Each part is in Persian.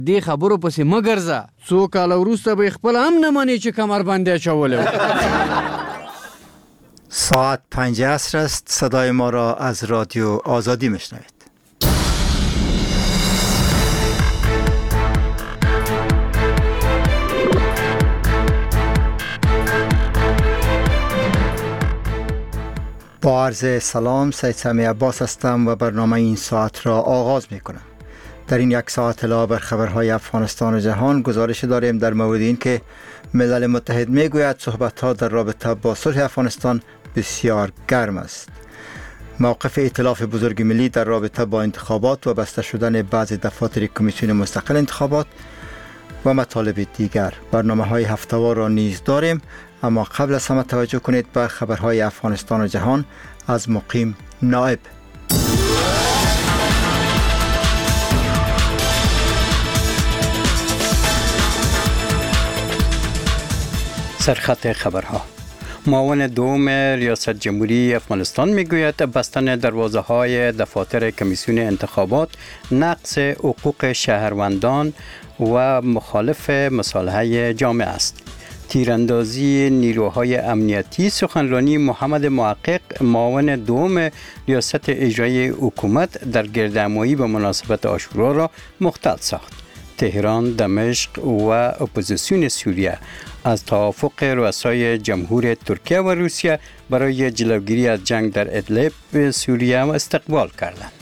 دې خبرو پسې مګرځه، څو کاله وروسته به خپل هم نه منې چې کمربند اچولی. ساعت 5 عصر است. صدای ما را از رادیو آزادی میشنوید. با عرض سلام، سید سمیع عباس هستم و برنامه این ساعت را آغاز می کنم. در این یک ساعت علاوه بر خبرهای افغانستان و جهان گزارش داریم در مورد این که ملل متحد می گوید صحبت‌ها در رابطه با صلح افغانستان بسیار گرم است. موقف ائتلاف بزرگ ملی در رابطه با انتخابات و بسته شدن بعضی دفاتر کمیسیون مستقل انتخابات و مطالب دیگر. برنامه‌های هفته‌وار را نیز داریم، اما قبل از همه توجه کنید به خبرهای افغانستان و جهان از مقیم نائب. سرخط خبرها. معاون دوم ریاست جمهوری افغانستان میگوید بستن دروازه های دفاتر کمیسیون انتخابات نقض حقوق شهروندان و مخالف مصالحه جامعه است. تیراندازی نیروهای امنیتی سخنرانی محمد محقق معاون دوم ریاست اجرایی حکومت در گردهمایی به مناسبت عاشورا را مختل ساخت. تهران، دمشق و اپوزیسیون سوریه از توافق رؤسای جمهور ترکیه و روسیه برای جلوگیری از جنگ در ادلب سوریه استقبال کردند.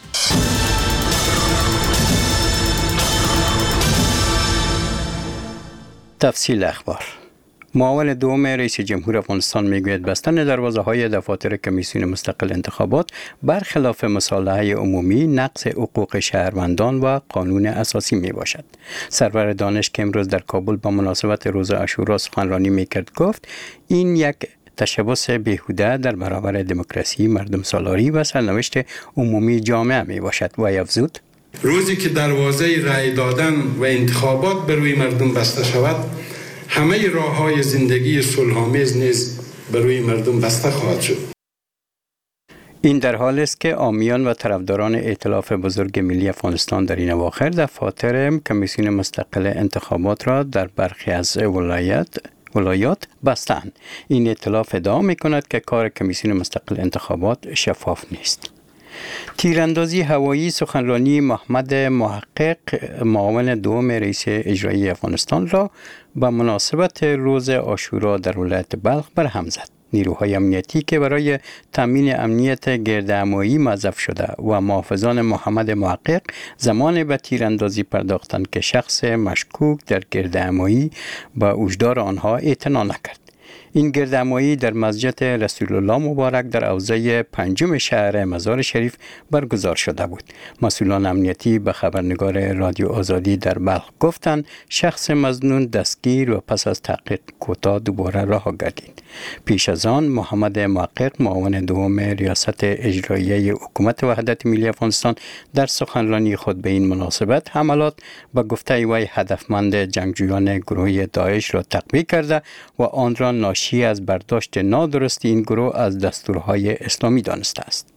تفصیل اخبار. معاون دوم رئیس جمهور افغانستان میگوید بستن دروازه های دفاتر کمیسیون مستقل انتخابات برخلاف مصالحه عمومی نقض حقوق شهروندان و قانون اساسی می باشد. سرور دانش که امروز در کابل با مناسبت روز عاشورا سخنرانی میکرد گفت این یک تشبث بیهوده در برابر دموکراسی، مردم سالاری و سرنوشت عمومی جامعه می باشد و افزود روزی که دروازه رأی دادن و انتخابات بر روی مردم بسته شود، همه راه‌های زندگی صلح‌آمیز نیز بر روی مردم بسته خواهد شد. این در حالی است که حامیان و طرفداران ائتلاف بزرگ ملی افغانستان در این اواخر دفاتر کمیسیون مستقل انتخابات را در برخی از ولایات بستند. این ائتلاف ادعا می‌کند که کار کمیسیون مستقل انتخابات شفاف نیست. تیراندازی هوایی سخنرانی محمد محقق معاون دوم رئیس اجرایی افغانستان را به مناسبت روز عاشورا در ولایت بلخ برهم زد. نیروهای امنیتی که برای تامین امنیت گردهمایی موظف شده و محافظان محمد محقق زمان به تیراندازی پرداختند که شخص مشکوک در گردهمایی به هشدار آنها اعتنا نکرد. این گردهمایی در مسجد رسول الله مبارک در حوزه 5 شهر مزار شریف برگزار شده بود. مسئولان امنیتی به خبرنگار رادیو آزادی در بلخ گفتند شخص مظنون دستگیر و پس از تحقیق کوتاه دوباره رها گردید. پیش از آن محمد محقق معاون دوم ریاست اجرایی حکومت وحدت ملی افغانستان در سخنرانی خود به این مناسبت حملات به گفته وی هدفمند جنگجویان گروه داعش را تقویه کرده و آن را ناشی از برداشت نادرست این گروه از دستورهای اسلامی دانسته است.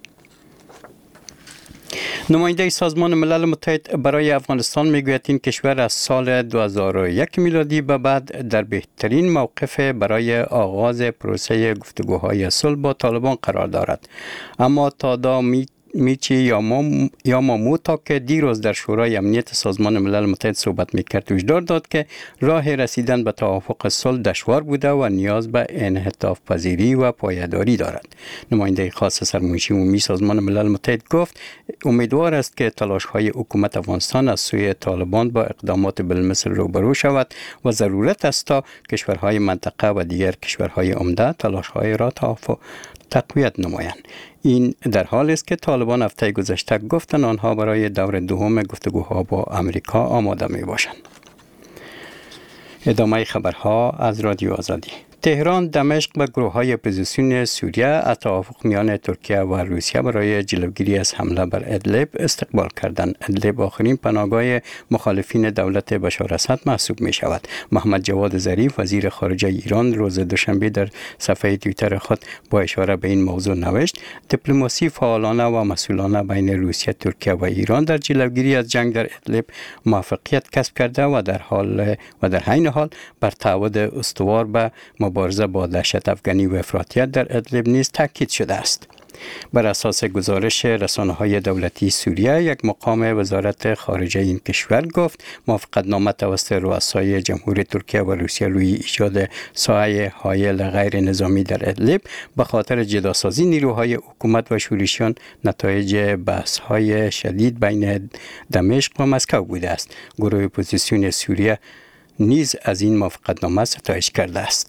نماینده سازمان ملل متحد برای افغانستان میگوید این کشور از سال 2001 میلادی به بعد در بهترین موقف برای آغاز پروسه گفتگوهای صلح با طالبان قرار دارد، اما تا میچی یا ماموتا که دیروز در شورای امنیت سازمان ملل متحد صحبت میکرد هشدار داد که راه رسیدن به توافق صلح دشوار بوده و نیاز به انعطاف پذیری و پایداری دارد. نماینده خاص سرمنشی عمومی سازمان ملل متحد گفت امیدوار است که تلاش‌های حکومت افغانستان از سوی طالبان با اقدامات بالمثل روبرو شود و ضرورت است تا کشورهای منطقه و دیگر کشورهای عمده تلاش‌های را تقویت نمایند. این در حالی است که طالبان هفته گذشته گفتند آنها برای دور دوم گفتگوها با امریکا آماده می باشند. ادامه خبرها از رادیو آزادی. تهران، دمشق و گروه‌های اپوزیسیون سوریه از توافق میان ترکیه و روسیه برای جلوگیری از حمله بر ادلب استقبال کردند. ادلب آخرین پناهگاه مخالفین دولت بشار اسد محسوب می شود. محمد جواد ظریف وزیر خارجه ایران روز دوشنبه در صفحه توییتر خود با اشاره به این موضوع نوشت: دیپلماسی فعالانه و مسئولانه بین روسیه، ترکیه و ایران در جلوگیری از جنگ در ادلب موفقیت کسب کرده و در حین حال بر تعهد استوار به مبارزه با دهشت افغانی و افراطیت در ادلب نیز تاکید شده است. بر اساس گزارش رسانه‌های دولتی سوریه، یک مقام وزارت خارجه این کشور گفت موافقتنامه توسط رؤسای جمهور ترکیه و روسیه روی ایجاد ساحه حائل غیر نظامی در ادلب به خاطر جداسازی نیروهای حکومت و شورشیان نتایج بحث‌های شدید بین دمشق و مسکو بوده است. گروه اپوزیسیون سوریه نیز از این موافقتنامه ستایش کرده است.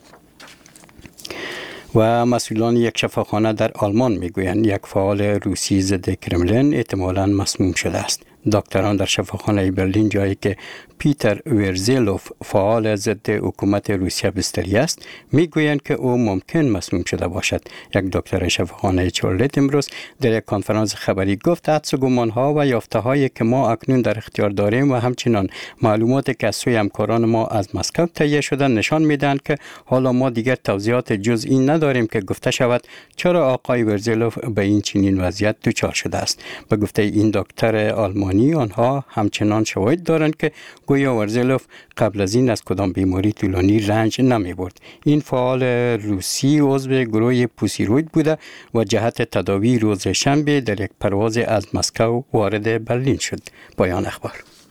و مسئولان یک شفاخانه در آلمان میگویند یک فعال روسی ضد کرملین احتمالاً مسموم شده است. دکتران در شفاخانه برلین، جایی که پیتر ورزلوف فعال ضد حکومت روسیه بستری است، میگویند که او ممکن مسموم شده باشد. یک دکتر شفاخانه چارلت امروز در یک کنفرانس خبری گفت حدس و گمان‌ها و یافته‌هایی که ما اکنون در اختیار داریم و همچنین معلوماتی که از سوی همکاران ما از مسکو تهیه شده نشان میدهند که حالا ما دیگر توضیحات جزئی نداریم که گفته شود چرا آقای ورزلوف به این چنین وضعیت دچار شده است. به گفته این دکتر آلمانی، آنها همچنان شواهد دارند که گویا ورزلوف قبل از این از کدام بیماری طولانی رنج نمی برد. این فعال روسی عضو گروه پوسیروید بوده و جهت تداوی روز شنبه در یک پرواز از مسکو وارد برلین شد. پایان اخبار.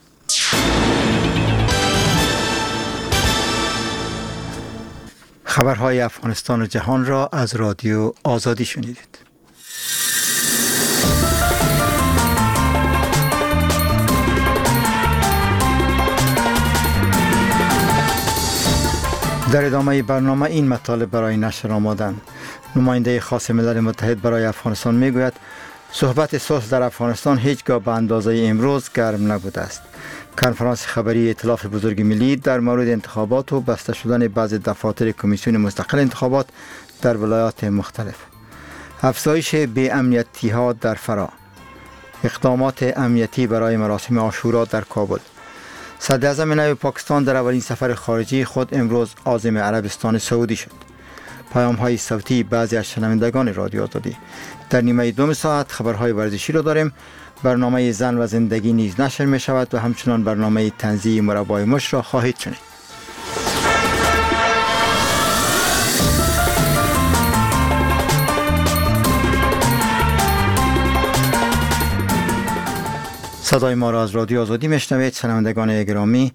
خبرهای افغانستان و جهان را از رادیو آزادی شنیدید. در ادامه برنامه این مطالب برای نشر آمادند. نماینده خاص ملل متحد برای افغانستان میگوید صحبت صلح در افغانستان هیچگاه به اندازه امروز گرم نبوده است. کنفرانس خبری ائتلاف بزرگ ملی در مورد انتخابات و بسته شدن بعضی دفاتر کمیسیون مستقل انتخابات در ولایات مختلف. افزایش بی‌امنیتی‌ها در فرا. اقدامات امنیتی برای مراسم عاشورا در کابل. صدراعظم نو پاکستان در اولین سفر خارجی خود امروز عازم عربستان سعودی شد. پیام‌های صوتی بعضی از شنوندگان رادیو آزادی. در نیمه دوم ساعت خبرهای ورزشی را داریم. برنامه زن و زندگی نیز نشر می شود و همچنان برنامه طنزی مربای مش را خواهید شنید. صدای ما را از رادیو آزادی میشنوید. شنوندگان گرامی،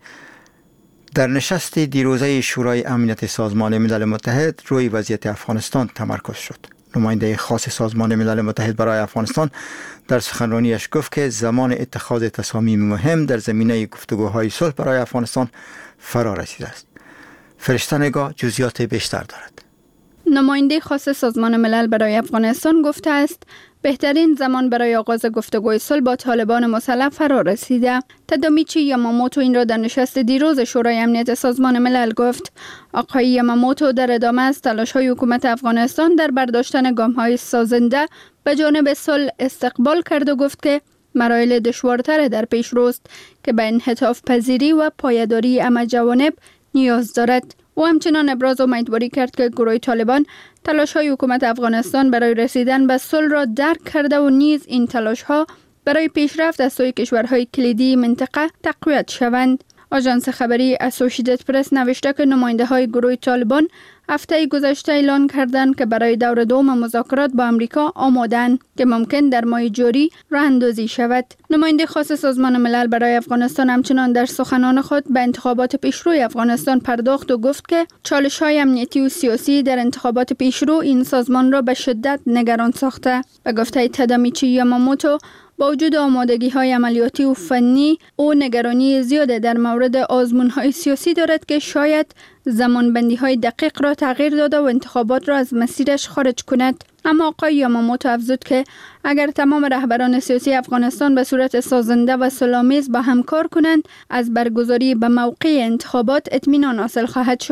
در نشست دیروزه شورای امنیت سازمان ملل متحد روی وضعیت افغانستان تمرکز شد. نماینده خاص سازمان ملل متحد برای افغانستان در سخنرانیش گفت که زمان اتخاذ تصامیم مهم در زمینه گفتگوهای صلح برای افغانستان فرا رسیده است. فرشته نگاه جزئیات بیشتر دارد. نماینده خاص سازمان ملل برای افغانستان گفته است بهترین زمان برای آغاز گفتگوی صلح با طالبان مسلح فرا رسیده. تادامیچی یاماموتو این را در نشست دیروز شورای امنیت سازمان ملل گفت. آقای یاماموتو در ادامه از تلاش‌های حکومت افغانستان در برداشتن گام‌های سازنده به جانب صلح استقبال کرد و گفت که مراحل دشوارتر در پیش روست که به انعطاف پذیری و پایداری همه جوانب نیاز دارد. او همچنان ابراز امیدواری کرد که گروه طالبان تلاش‌های حکومت افغانستان برای رسیدن به صلح را درک کرده و نیز این تلاش‌ها برای پیشرفت از سوی کشورهای کلیدی منطقه تقویت شوند. آژانس خبری اسوسییتد پرس نوشته که نماینده‌های گروه طالبان هفته گذشته اعلان کردند که برای دور دوم مذاکرات با آمریکا آماده‌اند که ممکن در ماه جاری راه‌اندازی شود. نماینده خاص سازمان ملل برای افغانستان همچنان در سخنان خود به انتخابات پیشروی افغانستان پرداخت و گفت که چالش‌های امنیتی و سیاسی در انتخابات پیشرو این سازمان را به شدت نگران ساخته. به گفته تادامیچی یاماموتو، با وجود آمادگی‌های عملیاتی و فنی، او نگرانی زیاد در مورد آزمون‌های سیاسی دارد که شاید زمانبندی‌های دقیق را تغییر داده و انتخابات را از مسیرش خارج کند. اما آقای یاماموتو افزود که اگر تمام رهبران سیاسی افغانستان به صورت سازنده و صلح‌آمیز با هم کار کنند، از برگزاری به موقع انتخابات اطمینان حاصل خواهد شد.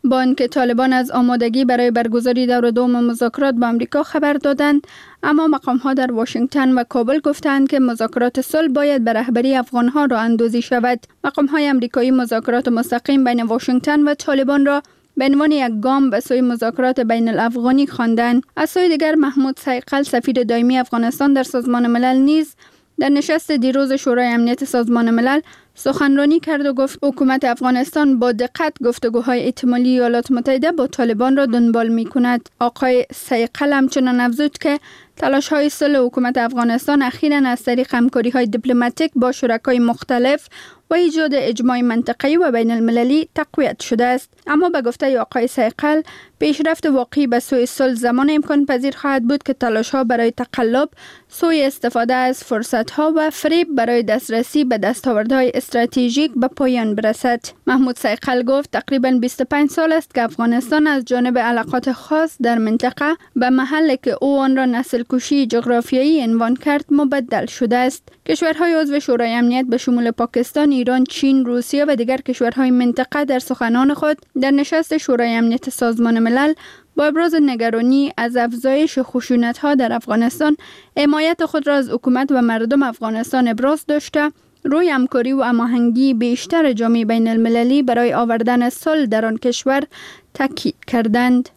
با آنکه طالبان از آمادگی برای برگزاری دور دوم مذاکرات با آمریکا خبر دادند، اما مقام‌ها در واشنگتن و کابل گفتند که مذاکرات صلح باید به رهبری افغان‌ها راه اندازی شود. مقام‌های آمریکایی مذاکرات مستقیم بین واشنگتن و طالبان را به عنوان یک گام به سوی مذاکرات بین الافغانی خواندند. از سوی دیگر محمود صیقل سفیر دائمی افغانستان در سازمان ملل نیز در نشست دیروز شورای امنیت سازمان ملل سخنرانی کرد و گفت حکومت افغانستان با دقت گفتگوهای احتمالی ایالات متحده با طالبان را دنبال می کند. آقای صیقل همچنان افزود که تلاش‌های صلح حکومت افغانستان اخیراً از طریق همکاری‌های دیپلماتیک با شرکای مختلف و ایجاد اجماع منطقه‌ای و بین المللی تقویت شده است. اما به گفته آقای صیقل، پیشرفت واقعی به سوی صلح زمان امکان پذیر خواهد بود که تلاش‌ها برای تقلب، سوی استفاده از فرصت‌ها و فریب برای دسترسی به دستاوردهای استراتژیک به پایان برسد. محمود صیقل گفت تقریباً 25 سال است که افغانستان از جانب علاقات خاص در منطقه به محلی که او آن را نسل کشی جغرافیایی عنوان کرد مبدل شده است. کشورهای عضو شورای امنیت به شمول پاکستان، ایران، چین، روسیه و دیگر کشورهای منطقه در سخنان خود در نشست شورای امنیت سازمان ملل با ابراز نگرانی از افزایش خشونت‌ها در افغانستان حمایت خود را از حکومت و مردم افغانستان ابراز داشته روی همکاری و هماهنگی بیشتر جامعه بین المللی برای آوردن صلح در آن کشور تاکید کردند.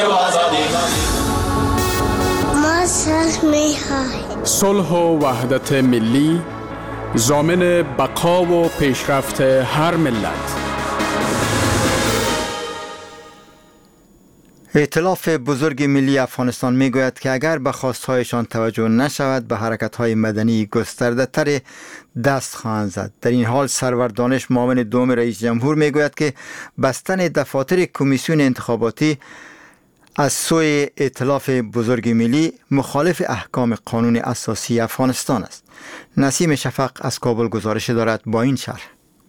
صلح و وحدت ملی ضامن بقا و پیشرفت هر ملت. ائتلاف بزرگ ملی افغانستان میگوید که اگر به خواستهایشان توجه نشود به حرکت‌های مدنی گسترده‌تر دست خواهند زد. در این حال سرور دانش معاون دوم رئیس جمهور میگوید که بستن دفاتر کمیسیون انتخاباتی از سوی ائتلاف بزرگ ملی مخالف احکام قانون اساسی افغانستان است. نسیم شفق از کابل گزارش دارد با این شرح.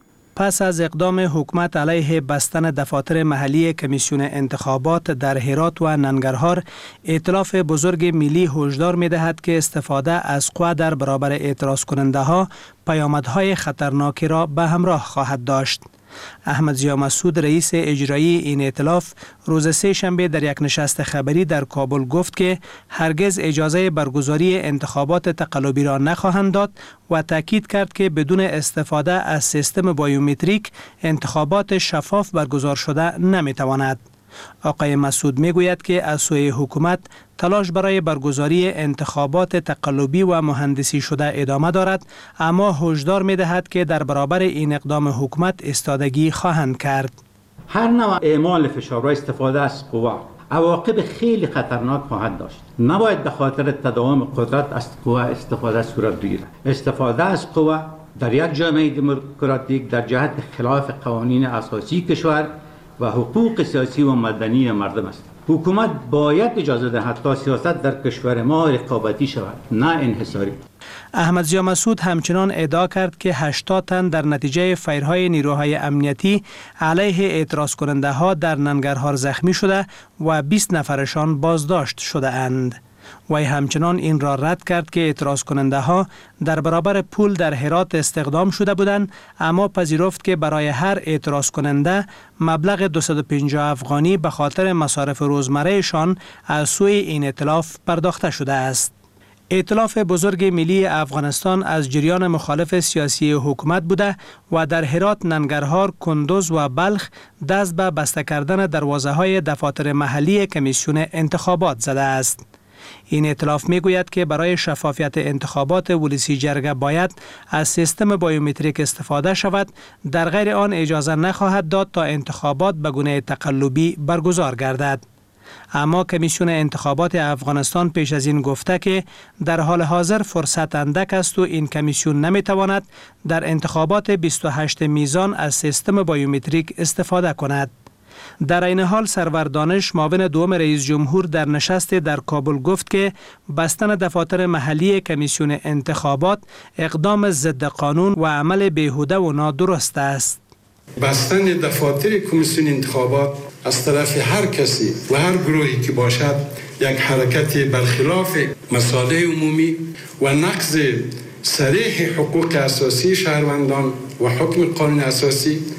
پس از اقدام حکومت علیه بستن دفاتر محلی کمیسیون انتخابات در هرات و ننگرهار، ائتلاف بزرگ ملی هشدار می‌دهد که استفاده از قوه در برابر اعتراض کننده ها پیامدهای خطرناکی را به همراه خواهد داشت. احمد ضیا مسعود رئیس اجرایی این ائتلاف روز سه‌شنبه در یک نشست خبری در کابل گفت که هرگز اجازه برگزاری انتخابات تقلبی را نخواهند داد و تاکید کرد که بدون استفاده از سیستم بایومتریک انتخابات شفاف برگزار شده نمیتواند. آقای مسعود میگوید که از سوی حکومت تلاش برای برگزاری انتخابات تقلبی و مهندسی شده ادامه دارد، اما هشدار می‌دهد که در برابر این اقدام حکومت ایستادگی خواهند کرد. هر نوع اعمال فشار و استفاده از قوه عواقب خیلی خطرناک خواهد داشت. نباید به خاطر تداوم قدرت از قوه استفاده صورت بگیرد. استفاده از قوه در یک جامعه دموکراتیک در جهت خلاف قوانین اساسی کشور و حقوق سیاسی و مدنی مردم است. حکومت باید اجازه دهد تا سیاست در کشور ما رقابتی شود، نه انحصاری. احمد ضیا مسعود همچنان ادعا کرد که 80 تن در نتیجه فایرهای نیروهای امنیتی علیه اعتراض کننده ها در ننگرهار زخمی شده و 20 نفرشان بازداشت شده اند. وی همچنان این را رد کرد که اعتراض کننده ها در برابر پول در هرات استخدام شده بودند، اما پذیرفت که برای هر اعتراض کننده مبلغ 250 افغانی به خاطر مصارف روزمرهشان از سوی این ائتلاف پرداخته شده است. ائتلاف بزرگ ملی افغانستان از جریان مخالف سیاسی حکومت بوده و در هرات، ننگرهار، کندوز و بلخ دست به بسته کردن دروازه‌های دفاتر محلی کمیسیون انتخابات زده است. این ائتلاف میگوید که برای شفافیت انتخابات ولسی جرگه باید از سیستم بایومتریک استفاده شود، در غیر آن اجازه نخواهد داد تا انتخابات به گونه تقلبی برگزار گردد. اما کمیسیون انتخابات افغانستان پیش از این گفته که در حال حاضر فرصت اندک است و این کمیسیون نمیتواند در انتخابات 28 میزان از سیستم بایومتریک استفاده کند. در این حال سرور دانش معاون دوم رئیس جمهور در نشست در کابل گفت که بستن دفاتر محلی کمیسیون انتخابات اقدام ضد قانون و عمل بیهوده و نادرست است. بستن دفاتر کمیسیون انتخابات از طرف هر کسی و هر گروهی که باشد یک حرکت برخلاف مصالح عمومی و نقض صریح حقوق اساسی شهروندان و حکم قانون اساسی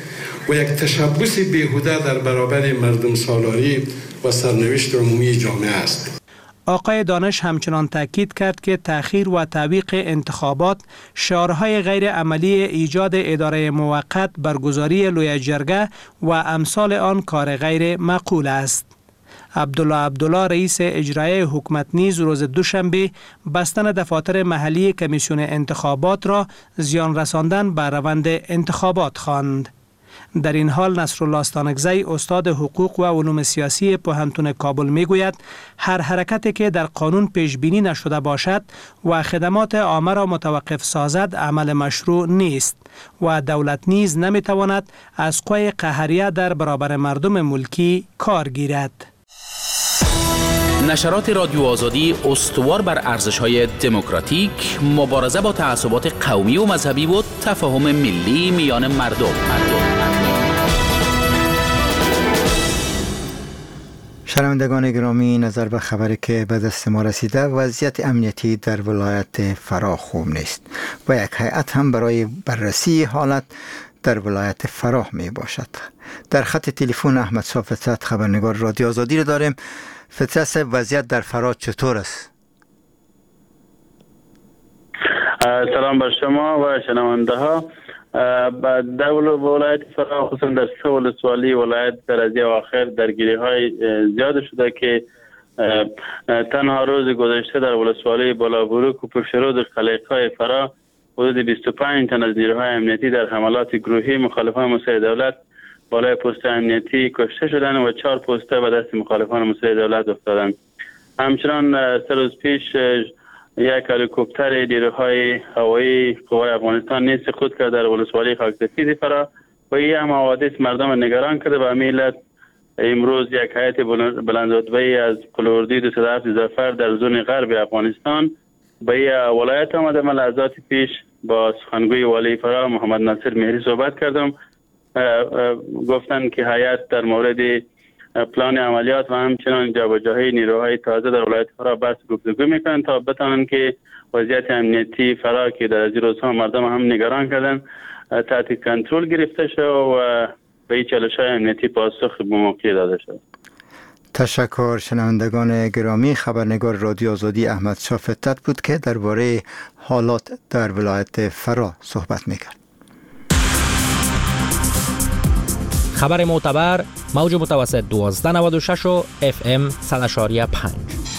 و یک تشبث بیهوده در برابر مردم سالاری و سرنوشت عمومی جامعه است. آقای دانش همچنان تاکید کرد که تأخیر و تعویق انتخابات شعارهای غیر عملی ایجاد اداره موقت، برگزاری لوی جرگه و امثال آن کار غیر معقول است. عبدالله رئیس اجرایی حکومت نیز روز دوشنبه بستن دفاتر محلی کمیسیون انتخابات را زیان رساندن به روند انتخابات خواند. در این حال نصرالله استانکزی استاد حقوق و علوم سیاسی پوهنتون کابل میگوید هر حرکتی که در قانون پیش بینی نشده باشد و خدمات عامه را متوقف سازد عمل مشروع نیست و دولت نیز نمیتواند از قوی قهریه در برابر مردم ملکی کار گیرد. نشرات رادیو آزادی استوار بر ارزش‌های دموکراتیک، مبارزه با تعصبات قومی و مذهبی و تفاهم ملی میان مردم. شنوندگان گرامی، نظر به خبری که به دست ما رسیده، وضعیت امنیتی در ولایت فرا خوب نیست و یک هیئت هم برای بررسی حالت در ولایت فرا می باشد. در خط تلفن احمد شاه فطرت، خبرنگار رادیو آزادی را داریم. فطرت صاحب، وضعیت در فرا چطور است؟ سلام بر شما و شنونده ها. در ولایت فرا، خصوصا در سه ولسوالی ولایت، در از اواخر درگیری های زیاد شده که تنها روز گذشته در ولسوالی بالابروک و پشترود قلعه‌های فرا حدود 25 تن از نیروهای امنیتی در حملات گروهی مخالفان مسلح دولت بالای پست امنیتی کشته شدند و 4 پسته به دست مخالفان مسلح دولت افتادند. همچنان 3 روز پیش یک هلیکوپتر نیروهای هوایی قوای افغانستان نیز سقوط کرد در ولسوالی خاکسفید فرا و این هم حوادث مردم نگران کرده. به همین علت امروز یک هیئت بلندرتبه‌ای از قلوردی 207 ظفر در زون غرب افغانستان به ولایت آمده. من لحظات پیش با سخنگوی والی فرا محمد ناصر مهری صحبت کردم. گفتند که هیئت در مورد پلان عملیات و همچنان جابجایی نیروهای تازه در ولایت فرا بحث گفتگو میکنند تا بتوانند که وضعیت امنیتی فرا که در از روزها مردم هم نگران کردند تحت کنترل گرفته شد و به این چالش‌های امنیتی پاسخ به موقع داده شد. تشکر. شنوندگان گرامی، خبرنگار رادیو آزادی احمد شاه فطرت بود که درباره حالات در ولایت فرا صحبت میکرد. خبر معتبر، موج متوسط 1296 و FM 100.5.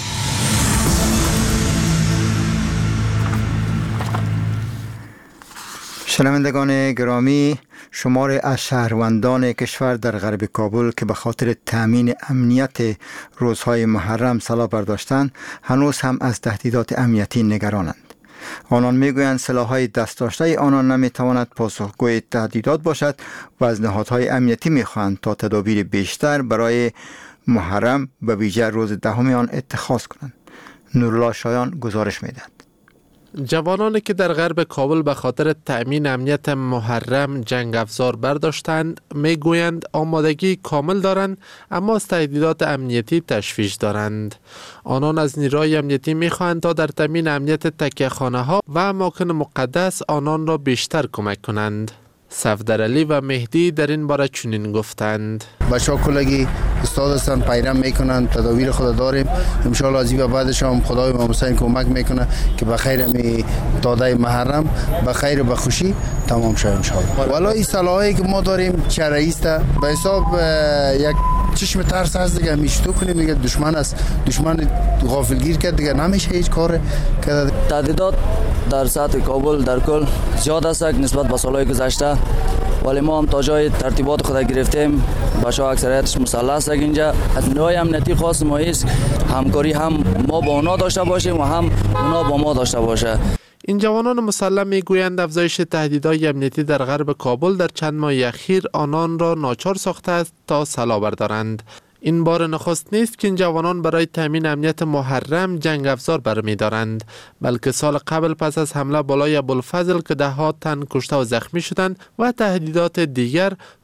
شنوندگان گرامی، شمار از شهروندان کشور در غرب کابل که به خاطر تامین امنیت روزهای محرم سلاح برداشتند هنوز هم از تهدیدات امنیتی نگرانند. آنان میگویند سلاح‌های دست داشته آنان نمیتواند پاسخگوی تهدیدات باشد و از نهادهای امنیتی میخواهند تا تدابیر بیشتر برای محرم و ویژه روز 10 آن اتخاذ کنند. نورالله شایان گزارش میدهد. جوانانی که در غرب کابل به خاطر تأمین امنیت محرم جنگ افزار برداشتند میگویند آمادگی کامل دارند اما از تهدیدات امنیتی تشویش دارند. آنان از نیروهای امنیتی میخواهند تا در تأمین امنیت تکیه‌خانه ها و اماکن مقدس آنان را بیشتر کمک کنند. صفدر علی و مهدی در این باره چنین گفتند: بچه‌ها کلگی استاد هستن، پیرم میکنن، تدابیر خود داریم. ان شاء الله از این بعدش هم خدای امام حسین کمک میکنه که به خیر می داده محرم به خیر و به خوشی تمام شه ان شاء الله. والا این سلاحی که ما داریم چرایی است، به حساب یک چشم ترس هست دیگه، میشتو کنیم دیگه. دشمن است، دشمن غافلگیر کرد دیگه، نمیشه هیچ کار کرد. تهدیدات در سطح کابل در کل زیاد است نسبت به سالهای گذشته، ولی ما هم تا جای ترتیبات خود گرفتیم. بچه‌ها اکثریتش مسلح است اینجا. از نیروهای امنیتی خاص ما است همکاری، هم ما با اونا داشته باشیم و هم اونا با ما داشته باشه. این جوانان مسلح میگویند افزایش تهدیدهای امنیتی در غرب کابل در چند ماه اخیر آنان را ناچار ساخته است تا سلاح بردارند. این بار نخست نیست که این جوانان برای تامین امنیت محرم جنگ افزار برمی‌دارند، بلکه سال قبل پس از حمله بالای ابوالفضل که 10 تن کشته و زخمی شدند و تهدیدات دیگر،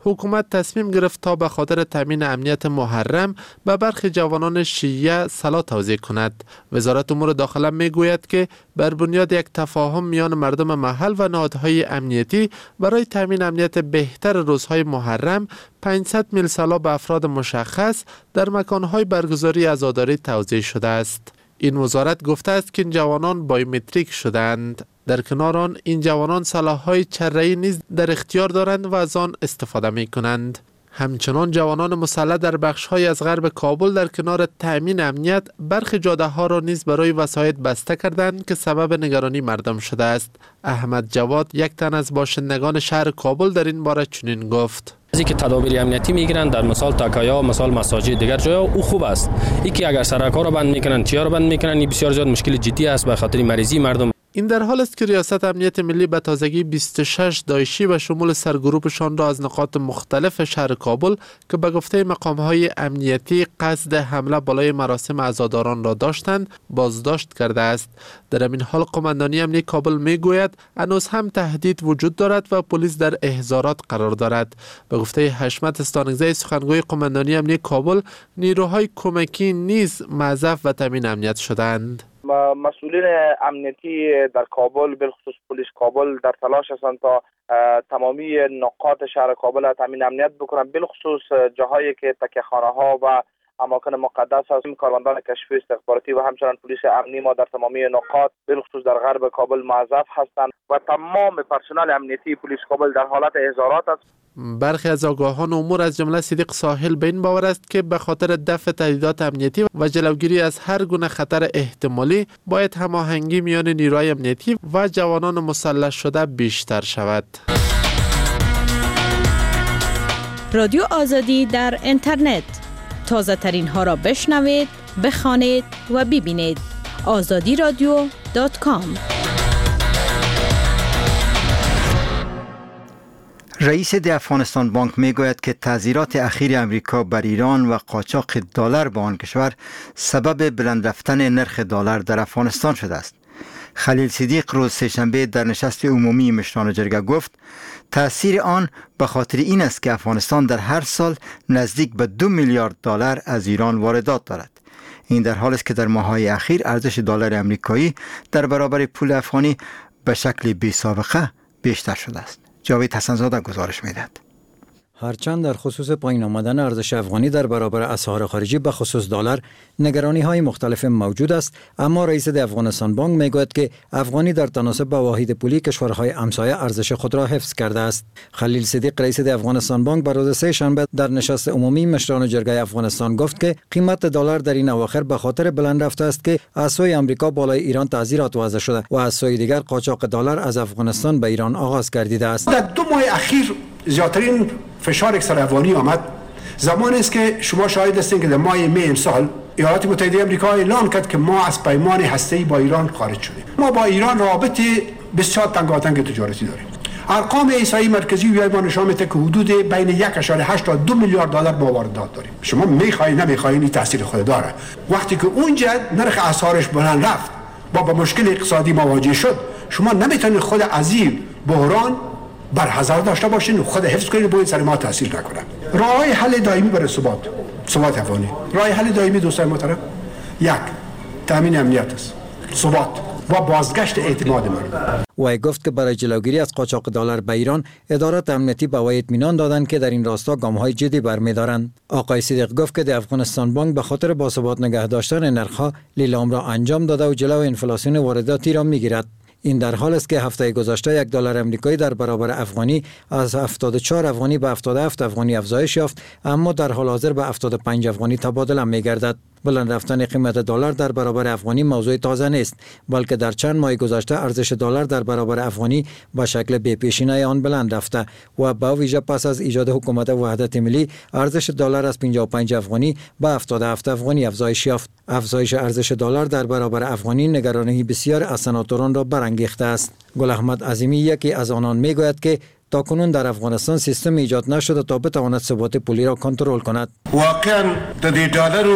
حکومت تصمیم گرفت تا به خاطر تامین امنیت محرم به برخی جوانان شیعه صلاح توزیع کند. وزارت امور داخله میگوید که بر بنیاد یک تفاهم میان مردم محل و نهادهای امنیتی برای تامین امنیت بهتر روزهای محرم 500 میل صلاح به افراد مشخص در مکانهای برگزاری عزاداری توزیع شده است. این وزارت گفته است که این جوانان بایومتریک شدند. در کنار آن این جوانان سلاح‌های چره‌ای نیز در اختیار دارند و از آن استفاده می‌کنند. همچنان جوانان مسلح در بخش‌های از غرب کابل در کنار تأمین امنیت برخی جاده‌ها را نیز برای وسایط بسته کردند که سبب نگرانی مردم شده است. احمد جواد، یک تن از باشندگان شهر کابل، در این باره چنین گفت: ازی که تدابیر امنیتی میگیرن در مثال تکایا، مثال مساجد، دیگر جاها او خوب است. این که اگر سرک‌ها را بند میکنن، چیا را بند میکنن، این بسیار زیاد مشکل جدی است به خاطر مریضی مردم. این در حال است که ریاست امنیت ملی به تازگی 26 داعشی به شمول سرگروهشان را از نقاط مختلف شهر کابل که به گفته مقام‌های امنیتی قصد حمله بالای مراسم عزاداران را داشتند بازداشت کرده است. در این حال قماندانی امنیتی کابل میگوید هنوز هم تهدید وجود دارد و پلیس در احضارات قرار دارد. به گفته حشمت استانگزی، سخنگوی قماندانی امنیتی کابل، نیروهای کمکی نیز موظف به تامین امنیت شدند. مسئولین امنیتی در کابل، بالخصوص پلیس کابل، در تلاش هستند تا تمامی نقاط شهر کابل تامین امنیت بکنند، بالخصوص جاهایی که تکیه‌خانه ها و اماکن مقدس هست. کارمندان کشفی استخباراتی و همچنین پلیس امنی ما در تمامی نقاط بالخصوص در غرب کابل موظف هستند و تمام پرسنل امنیتی پلیس کابل در حالت احضارات است. برخی از آگاهان امور از جمله صدیق ساحل به این باور است که به خاطر دفع تهدیدات امنیتی و جلوگیری از هر گونه خطر احتمالی باید هماهنگی میان نیروهای امنیتی و جوانان مسلح شده بیشتر شود. رادیو آزادی در اینترنت، تازه ترین ها را بشنوید، بخوانید و ببینید. azadiradio.com. رئیس دی افغانستان بانک میگوید که تعزیرات اخیر امریکا بر ایران و قاچاق دلار به آن کشور سبب بلند رفتن نرخ دلار در افغانستان شده است. خلیل صدیق روز سه‌شنبه در نشست عمومی مشران جرگه گفت تأثیر آن به خاطر این است که افغانستان در هر سال نزدیک به 2 میلیارد دلار از ایران واردات دارد. این در حالی است که در ماه‌های اخیر ارزش دلار امریکایی در برابر پول افغانی به شکل بی‌سابقه بیشتر شده است. جاوید حسن‌زاده گزارش می‌دهد. هرچند در خصوص پایین آمدن ارزش افغانی در برابر اسعار خارجی به خصوص دلار نگرانی‌های مختلف موجود است، اما رئیس دی افغانستان بانک میگوید که افغانی در تناسب با واحد پولی کشورهای همسایه ارزش خود را حفظ کرده است. خلیل صدیق رئیس دی افغانستان بانک بر روز سه‌شنبه در نشست عمومی مشران جرگه افغانستان گفت که قیمت دلار در این اواخر به خاطر بلند رفته است که از سوی آمریکا بالای ایران تعزیرات وضع شده و از سوی دیگر قاچاق دلار از افغانستان به ایران آغاز گردیده است. در 2 ماه اخیر زیادترین فشار سر افغانی آمد زمانی است که شما شاهد هستید که در ماه می امسال ایالات متحده آمریکا اعلان کرد که ما از پیمان هسته‌ای با ایران خارج شدیم. ما با ایران رابطه بسیار تنگاتنگ تجارتی داریم. ارقام احصایی مرکزی وی ما نشان میده که حدود بین 1.8 تا 2 میلیارد دلار ما واردات داریم. شما میخواهید نمیخواهید این تاثیر خود داره. وقتی که اونجا نرخ اسعارش بلند رفت با مشکل اقتصادی مواجه شد، شما نمیتونید خود از این بحران برحذر داشته باشین و خود حفظ کنید باید سر ما تاثیر نکنه. راه حل دائمی برای ثبات افغانی، راه حل دائمی دوستان محترم، یک تامین امنیت است، ثبات و بازگشت اعتماد مردم. وی گفت که برای جلوگیری از قاچاق دلار به ایران ادارات امنیتی به وی اطمینان دادند که در این راستا گام‌های جدی برمی‌دارند. آقای صدیق گفت که در افغانستان بانک به خاطر باثبات نگه داشتن نرخ‌ها لیلام را انجام داده و جلوی انفلاسیون وارداتی را می‌گیرد. این در حال است که هفته گذشته $1 امریکایی در برابر افغانی از 74 افغانی به 77 افغانی افزایش یافت، اما در حال حاضر به 75 افغانی تبادله می‌گردد. بلند رفتن قیمت دلار در برابر افغانی موضوع تازه نیست، بلکه در چند ماه گذشته ارزش دلار در برابر افغانی به شکل بی‌پیشینه آن بلند رفته و با ویژه پس از ایجاد حکومت وحدت ملی ارزش دلار از 55 افغانی به 77 افغانی افزایش یافت. افزایش ارزش دلار در برابر افغانی نگرانی بسیار از سناتوران را برانگیخته است. گل احمد عظیمی یکی از آنان میگوید که تاکنون در افغانستان سیستم ایجاد نشده تا بتواند ثبات پولی را کنترل کند. واقعا د دلار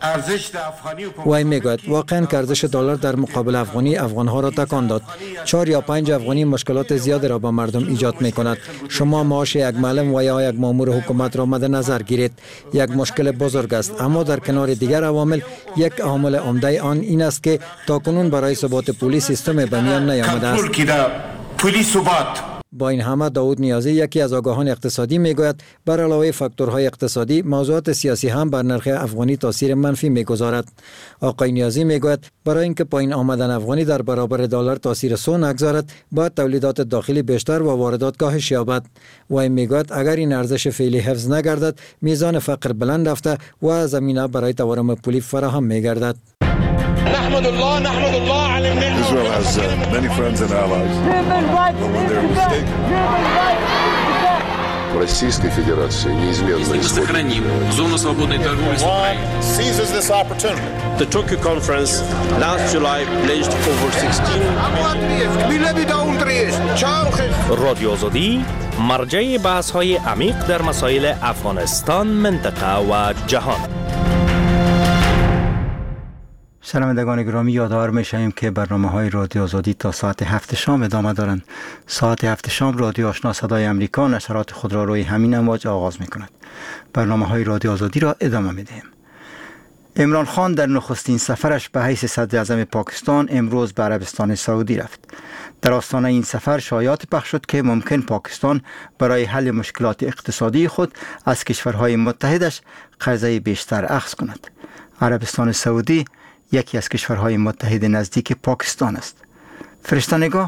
وی میگوید واقعا که ارزش دلار در مقابل افغانی افغانها را تکان داد. 4 یا 5 افغانی مشکلات زیادی را با مردم ایجاد می کند. شما معاش یک معلم و یا یک مامور حکومت را مد نظر گیرید. یک مشکل بزرگ است، اما در کنار دیگر عوامل یک عامل عمده آن این است که تاکنون برای ثبات پولی سیستم به میان نیامده است. با این همه داود نیازی یکی از آگاهان اقتصادی میگوید بر علاوه فاکتورهای اقتصادی موضوعات سیاسی هم بر نرخ افغانی تاثیر منفی میگذارد. آقای نیازی میگوید برای اینکه پایین آمدن افغانی در برابر دلار تاثیر سو نگذارد باید تولیدات داخلی بیشتر و واردات کاهش یابد. و میگوید اگر این ارزش فعلی حفظ نگردد میزان فقر بلند رفته و زمینه برای تورم پولی فراهم میگردد. نحمد الله على النعمة. Israel has many friends and allies. But when they're mistaken. Российской Федерации неизменно сохраним зону свободной торговли с Украиной. seizes this opportunity. The Tokyo conference last July pledged over 16 رادیو آزادی مرجع بحث‌های عمیق در مسائل افغانستان، منطقه و جهان. شنوندگان گرامی یادآور می‌شویم که برنامه‌های رادیو آزادی تا ساعت 7 شام ادامه دارند. ساعت 7 شام رادیو آشنا صدای امریکا نشرات خود را روی همین امواج آغاز می‌کند. برنامه‌های رادیو آزادی را ادامه می‌دهیم. عمران خان در نخستین سفرش به حیث صدر اعظم پاکستان امروز به عربستان سعودی رفت. در آستانه این سفر شایعات پخش شد که ممکن پاکستان برای حل مشکلات اقتصادی خود از کشورهای متحدش قرضه بیشتر اخذ کند. عربستان سعودی یکی از کشورهای متحد نزدیک پاکستان است. فرشته‌نگاه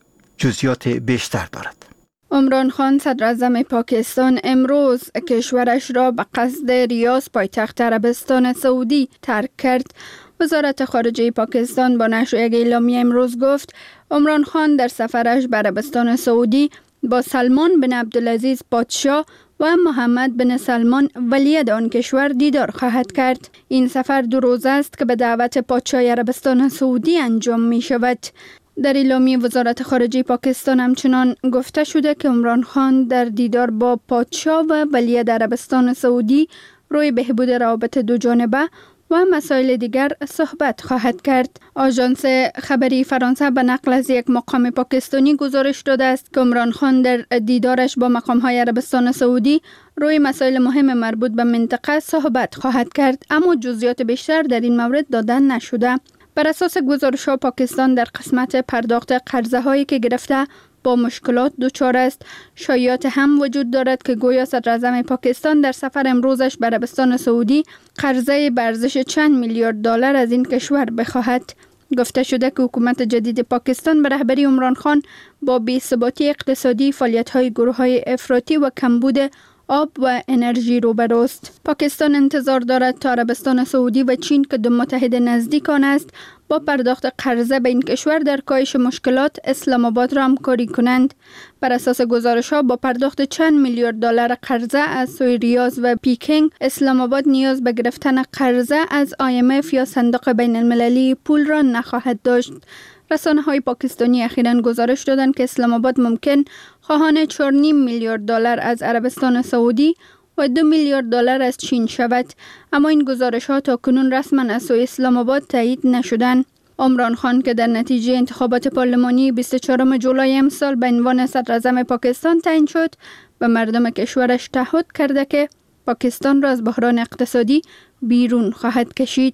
جزئیات بیشتر دارد. عمران خان صدر اعظم پاکستان امروز کشورش را به قصد ریاض پایتخت عربستان سعودی ترک کرد. وزارت خارجه پاکستان با نشر یک اعلامیه امروز گفت عمران خان در سفرش به عربستان سعودی با سلمان بن عبدالعزیز پادشاه و محمد بن سلمان ولیعهد آن کشور دیدار خواهد کرد. این سفر 2 روزه است که به دعوت پادشاه عربستان سعودی انجام می شود. در اعلامیه وزارت خارجه پاکستان همچنان گفته شده که عمران خان در دیدار با پادشاه و ولیعهد عربستان سعودی روی بهبود روابط دو جانبه و مسائل دیگر صحبت خواهد کرد. آژانس خبری فرانسه به نقل از یک مقام پاکستانی گزارش داده است که عمران خان در دیدارش با مقام‌های عربستان سعودی روی مسائل مهم مربوط به منطقه صحبت خواهد کرد، اما جزئیات بیشتر در این مورد داده نشده. بر اساس گزارش‌ها پاکستان در قسمت پرداخت قرضه‌هایی که گرفته با مشکلات دچار است. شایعات هم وجود دارد که گویا صدر اعظم پاکستان در سفر امروزش به عربستان سعودی قرضه به ارزش چند میلیارد دلار از این کشور بخواهد. گفته شده که حکومت جدید پاکستان به رهبری عمران خان با بی‌ثباتی اقتصادی، فعالیت‌های گروه‌های افراطی و کمبود آب و انرژی روبروست. پاکستان انتظار دارد تا عربستان سعودی و چین که 2 متحد نزدیک آن است با پرداخت قرضه به این کشور در کاهش مشکلات اسلام آباد را همکاری کنند. بر اساس گزارش‌ها با پرداخت چند میلیارد دلار قرضه از سوی ریاض و پیکینگ، اسلام آباد نیاز به گرفتن قرضه از IMF یا صندوق بین المللی پول را نخواهد داشت. رسانه‌های پاکستانی اخیراً گزارش دادند که اسلام آباد ممکن خواهان 4.5 میلیارد دلار از عربستان سعودی و 2 میلیارد دلار از چین شود، اما این گزارش‌ها تاکنون رسما از سوی اسلام آباد تایید نشدند. عمران خان که در نتیجه انتخابات پارلمانی 24 جولای امسال به عنوان صدر اعظم پاکستان تعیین شد، به مردم کشورش تعهد کرده که پاکستان را از بحران اقتصادی بیرون خواهد کشید.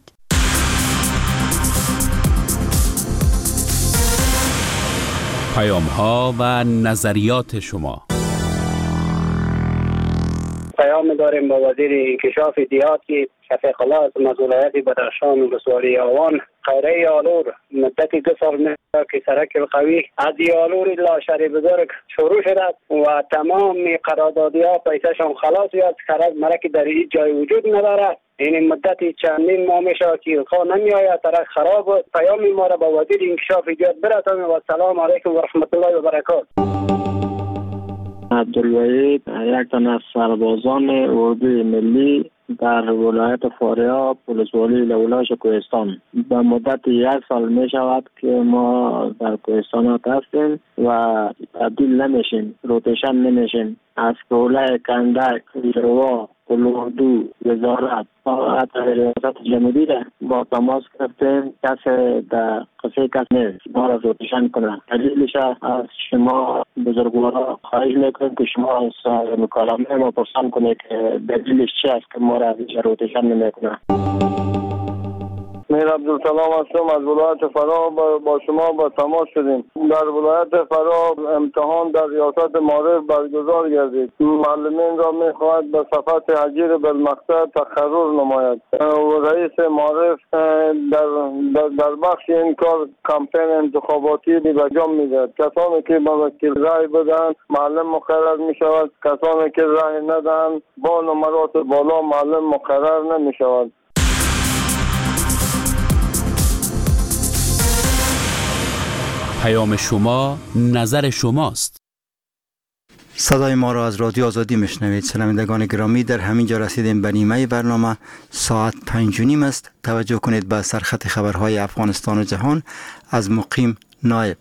پیام‌ها و نظریات شما. پیام داریم با وزیر انکشاف دیهاتی شفیق الله از ولایت بدخشان و ولسوالی آوان. خیره آلور مدتی 2 سال که سرک قوی از آلور لاشری بزرگ شروع شده و تمام قراردادی‌ها پیسه‌شان خلاص یاد کرد، مرکی در این جای وجود نداره. این مدتی چندین ماه میشه که خواه نمی آید، طرح خراب بود. پیام ما را با وزیر انکشاف دیهات برسانیم و سلام علیکم و رحمت الله و برکاته. عبدالوحید یک تن از سربازان اردوی ملی در ولایت فاریاب ولسوالی لولاش کوهستان. به مدت 1 سال می شود که ما در کوهستان هستیم و تبدیل نمیشیم، روتیشن نمیشیم. از کوله کندک، لروا اردو وزارت و حتی ریاست جمهوری را با تماس گرفتیم. کس در قصه کس نیست ما را روتشن کنه. دلیلش از شما بزرگوارا خواهش میکنیم که شما از مکالمه ما پرسان کنه که دلیلش چی است که ما را روتشن نمیکنه. میر عبدالسلام هستم از ولایت فرا. با شما با تماس شدیم. در ولایت فرا امتحان در ریاست معارف برگزار گردید. معلمین را میخواهد به صفحه حجیر بالمقطع تقرر نماید. رئیس معارف در بخش این کار کمپین انتخاباتی به انجام میدهد. کسانی که به وکیل رای بدهند معلم مقرر میشود. کسانی که رای ندهند با نمرات بالا معلم مقرر نمیشود. پیام شما نظر شماست. صدای ما را از رادیو آزادی میشنوید. شنوندگان گرامی، در همین جا رسیدیم به نیمه برنامه. ساعت 5:30 است. توجه کنید به سرخط خبرهای افغانستان و جهان از مقیم نایب.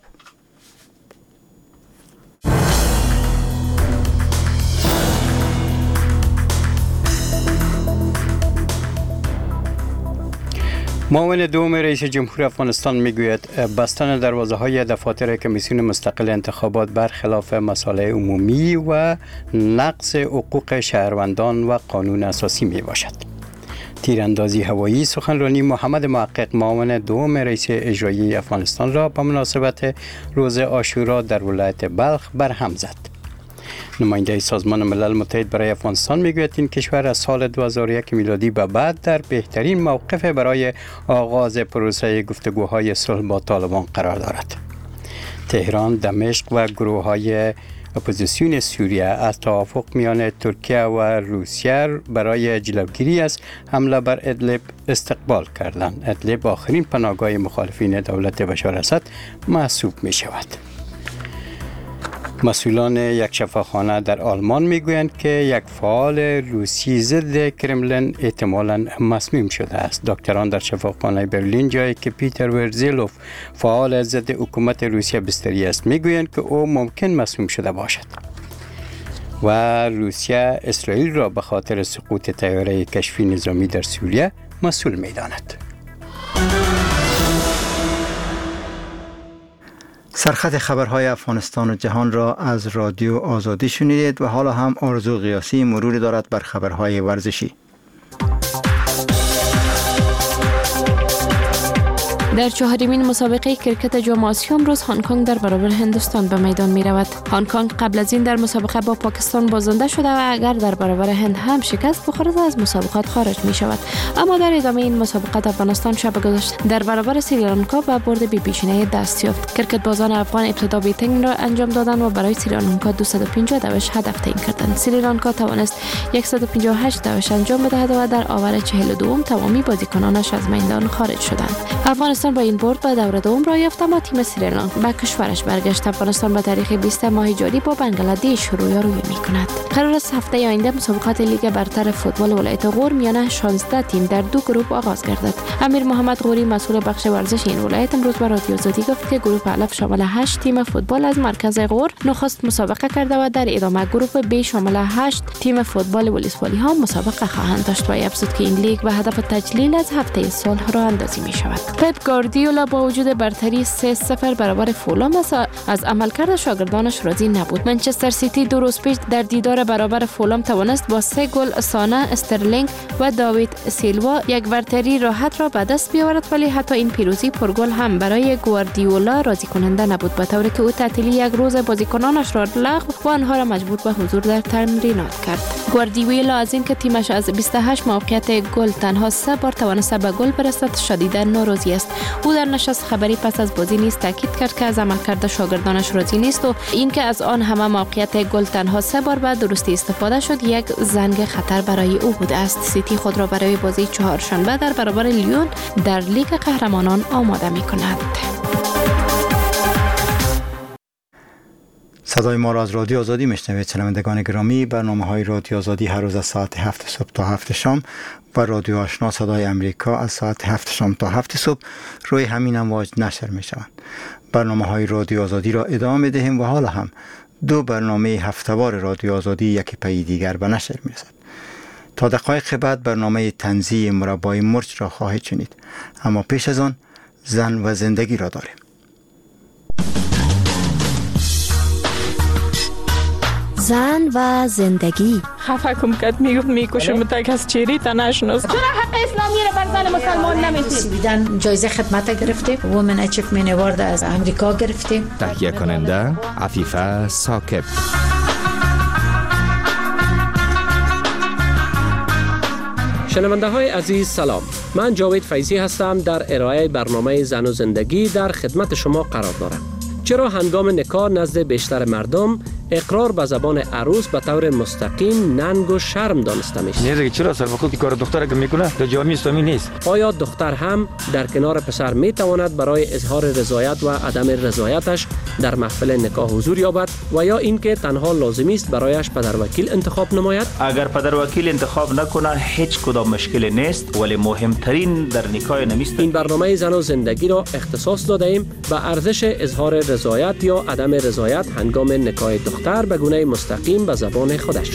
معاون دوم رئیس جمهور افغانستان میگوید بستن دروازه‌های دفاتر کمیسیون مستقل انتخابات برخلاف مصالح عمومی و نقض حقوق شهروندان و قانون اساسی می باشد. تیراندازی هوایی سخنرانی محمد محقق معاون دوم رئیس اجرایی افغانستان را به مناسبت روز عاشورا در ولایت بلخ برهم زد. نماینده سازمان ملل متحد برای افغانستان میگوید این کشور از سال 2001 میلادی به بعد در بهترین موقف برای آغاز پروسه گفتگوهای صلح با طالبان قرار دارد. تهران، دمشق و گروه‌های اپوزیسیون سوریه از توافق میان ترکیه و روسیه برای جلوگیری از حمله بر ادلب استقبال کردند. ادلب آخرین پناهگاه مخالفین دولت بشار اسد محسوب می شود. مسئولان یک شفاخانه در آلمان میگویند که یک فعال روسی ضد کرملین احتمالاً مسموم شده است. دکتران در شفاخانه برلین، جایی که پیتر ورزیلوف فعال ضد حکومت روسیه بستری است، میگویند که او ممکن مسموم شده باشد. و روسیه اسرائیل را به خاطر سقوط طیاره کشفی نظامی در سوریه مسئول میداند. سرخط خبرهای افغانستان و جهان را از رادیو آزادی شنیدید و حالا هم آرزو قیاسی مروری دارد بر خبرهای ورزشی. در چهارمین مسابقه کرکت جام آسیا امروز هنگ کنگ در برابر هندوستان به میدان می رود. هنگ کنگ قبل از این در مسابقه با پاکستان بازنده شده و اگر در برابر هند هم شکست بخورد از مسابقات خارج می شود. اما در ادامه این مسابقات افغانستان شب گذشته در برابر سریلانکا با برد بی پیشینه دست یافت. کرکت بازان افغان ابتدا بیتینگ را انجام دادند و برای سریلانکا 250 دوش هدف تعیین کردند. سریلانکا توانست 158 دوش انجام بدهد و در آور 42 تمامی بازیکنانش از میدان خارج شدند. افغانستان با این برد به دور دوم را یافت، اما تیم سریلانکا به کشورش برگشت. افغانستان به تاریخ 20 ماه جاری با بنگلادش رویارویی می‌کند. قرار است هفته آینده مسابقات لیگ برتر فوتبال ولایت غور میان 16 تیم در دو گروه آغاز گردد. امیر محمد غوری مسئول بخش ورزش این ولایت امروز به رادیو آزادی گفت که گروه الف شامل 8 تیم فوتبال از مرکز غور نخست مسابقه کرده و در ادامه گروه ب شامل 8 تیم فوتبال ولیسوالی ها مسابقه خواهند داشت و افزود که این لیگ به هدف تجلیل از هفته صلح راه اندازی می شود. پپ گواردیولا با وجود برتری 3-0 برابر فولام از عملکرد شاگردانش راضی نبود. منچستر سیتی 2 روز پیش در دیدار برابر فولام توانست با 3 گل سانه، استرلینگ و داوید سیلوا یک برتری راحت را به دست بیاورد، ولی حتی این پیروزی پرگل هم برای گواردیولا راضی کننده نبود، به طوری که او تعطیلی یک روز بازیکنانش را لغو و آنها را مجبور به حضور در تمرینات کرد. گواردیولا از اینکه تیمش از 28 موقعیت گل تنها 3 بار توانسته به گل برسد شدیداً ناراضی است. او در نشست خبری پس از بازی نیز تاکید کرد که از عملکرد شاگردانش راضی نیست و اینکه از آن همه موقعیت گل تنها 3 بار به درستی استفاده شد یک زنگ خطر برای او بوده است. سیتی خود را برای بازی چهارشنبه در برابر لیون در لیگ قهرمانان آماده می‌کند. صدای ما را از رادیو آزادی میشنوید. شنوندگان گرامی، برنامه‌های رادیو آزادی هر روز از ساعت 7 صبح تا 7 شام و رادیو آشنا صدای امریکا از ساعت 7 شام تا 7 صبح روی همین امواج نشر میشوند. برنامه‌های رادیو آزادی را ادامه می‌دهیم و حالا هم 2 برنامه هفته‌وار رادیو آزادی یکی پی دیگر به نشر می‌رسد. تا دقایق بعد برنامه طنزی مربای مرچ را خواهید شنید، اما پیش از آن زن و زندگی را داریم. زن و زندگی. خفه کم کد میکشم تک از چیری تا نشناس. چرا حق اسلامی را بر زن مسلمان نمیدید؟ سویدن جایزه خدمت گرفته، وومن اچیومنت اوارد از امریکا گرفته. تهیه کننده عفیفه ثاقب. شنونده های عزیز سلام، من جاوید فیضی هستم. در ارائه برنامه زن و زندگی در خدمت شما قرار دارم. چرا هنگام نکاح نزد بیشتر مردم اقرار به زبان عروس به طور مستقیم ننگ و شرم دانسته میشه؟ نه چرا سر وقتی کار دختر که میکنه در جامعه اسلامی نیست. آیا دختر هم در کنار پسر میتواند برای اظهار رضایت و عدم رضایتش در محفل نکاح حضور یابد و یا اینکه تنها لازمی است برایش پدروکیل انتخاب نماید؟ اگر پدروکیل انتخاب نکنه هیچ کدام مشکل نیست، ولی مهمترین در نکاح نمیست. این برنامه زن و زندگی را اختصاص داده ایم به ارزش اظهار رضایت یا عدم رضایت هنگام نکاح دختر به گونه مستقیم به زبان خودش.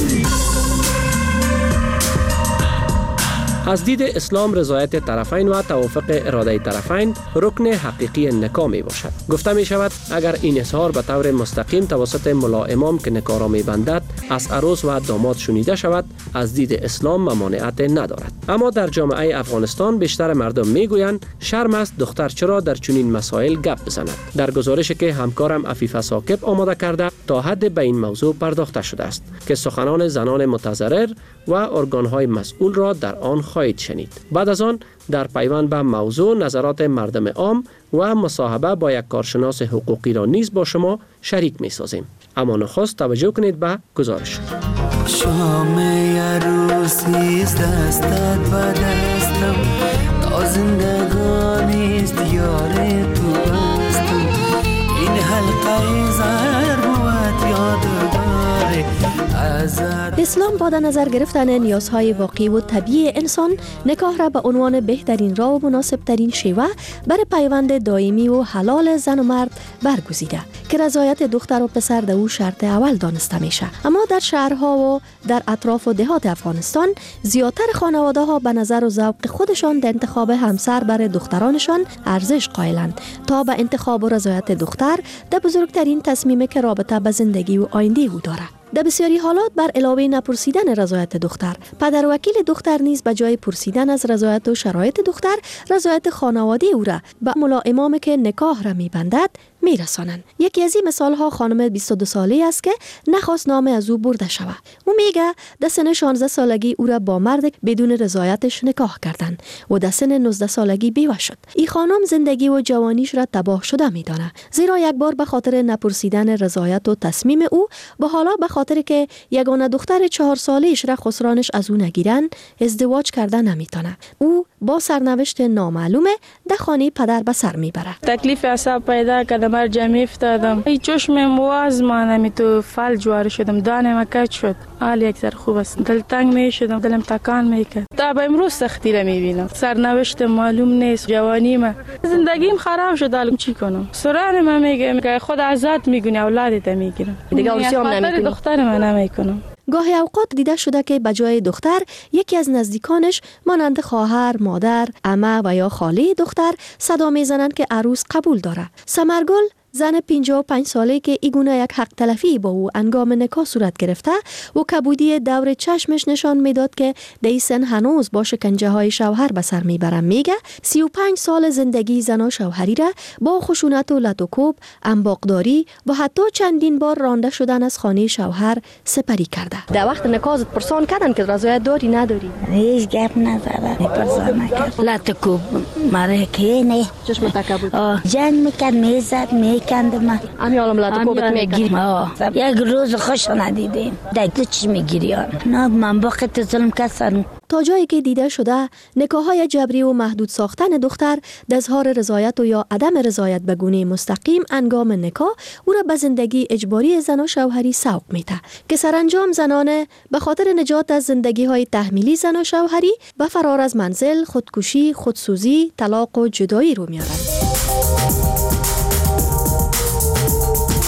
از دید اسلام رضایت طرفین و توافق اراده طرفین رکن حقیقی نکاح می باشد. گفته می شود اگر این اظهار به طور مستقیم توسط ملا امام که نکاح را می بندد از عروس و داماد شنیده شود، از دید اسلام ممانعت ندارد. اما در جامعه افغانستان بیشتر مردم می گویند شرم است دختر چرا در چنین مسائل گپ بزند. در گزارشی که همکارم عفیفه ثاقب آماده کرده تا حد به این موضوع پرداخته شده است که سخنان زنان متضرر و ارگان‌های مسئول را در آن خواهید شنید. بعد از آن در پیوند به موضوع نظرات مردم عام و مصاحبه با یک کارشناس حقوقی را نیز با شما شریک می سازیم. اما نخست توجه کنید به گزارش. شام عروسی است دستت و دستم، تا زندگانی است یار تو بستم، این حلقه زر بود یادگاره. اسلام با در نظر گرفتن نیازهای واقعی و طبیعی انسان نکاح را به عنوان بهترین راه و مناسب ترین شیوه برای پیوند دائمی و حلال زن و مرد برگزیده که رضایت دختر و پسر در او شرط اول دانسته میشه. اما در شهرها و در اطراف و دهات افغانستان زیادتر خانواده ها به نظر و ذوق خودشان در انتخاب همسر برای دخترانشان ارزش قائلند تا به انتخاب و رضایت دختر در بزرگترین تصمیمی که رابطه به زندگی و آینده او داره. در بسیاری حالات بر علاوه نپرسیدن رضایت دختر، پدر و وکیل دختر نیز به جای پرسیدن از رضایت و شرایط دختر، رضایت خانواده او را به ملا امامی که نکاح را می‌بندد میرسانند. یکی از این مثال‌ها خانم 22 ساله است که نخواست نام از او برده شود. او میگه در سن 16 سالگی او را با مرد بدون رضایتش نکاح کردند و در سن 19 سالگی بیوه شد. این خانم زندگی و جوانیش را تباه شده میدانه، زیرا یک بار به خاطر نپرسیدن رضایت و تصمیم او و حالا به خاطر که یگانه دختر 4 ساله‌اش را خسرانش از او نگیرن ازدواج کردن نمیتونه. او با سرنوشت نامعلومه در خانه پدر به سر میبره. تکلیف اعصاب پیدا کردم، بر جمعی افتادم، ای چشمم واز مانم تو فلج وار شدم، دانم کج شد. حال یک ذره خوب است، دلتنگ می شدم، دلم تکان میکرد. تا به امروز سختی را میبینم، سرنوشت معلوم نیست، جوانیم زندگیم خراب شد. الان چی کنم؟ سران من میگه که خود ازت میگونی اولادت میگیرم دیگه، اوسیام نمیکنم، دختر من نمیکنم. گاهی اوقات دیده شده که به جای دختر یکی از نزدیکانش مانند خواهر، مادر، عمه و یا خاله دختر صدا میزنند که عروس قبول داره. سمرگل زن 55 ساله که ایگونه یک حق تلفی با او انگام نکاح صورت گرفته و کبودی دور چشمش نشان میداد که در سن هنوز با شکنجه های شوهر به سر میبرم. میگه 35 سال زندگی زن و شوهری را با خشونت و لط و کوب، انباغداری و حتی چندین بار رانده شدن از خانه شوهر سپری کرده. در وقت نکاح پرسان کردن که رضایت داری نداری؟ هیچ گپ نزدن، پرسان نکرد. لط و کوب ماره که نه چشم تکبر جنگ میکرد، میزد کندم. امی عالم لطه کوبت میگیریم. یک روز خوش ندیدیم. دیگه چی میگیریان؟ نه من با خط ظلم کسانم. تا جایی که دیده شده نکاح‌های جبری و محدود ساختن دختر در اظهار رضایت و یا عدم رضایت به گونه مستقیم انگام نکاح او را به زندگی اجباری زن و شوهری سوق میده که سرانجام زنانه به خاطر نجات از زندگی‌های تحمیلی زن و شوهری به فرار از منزل، خودکشی، خودسوزی، طلاق و جدایی رو میارند.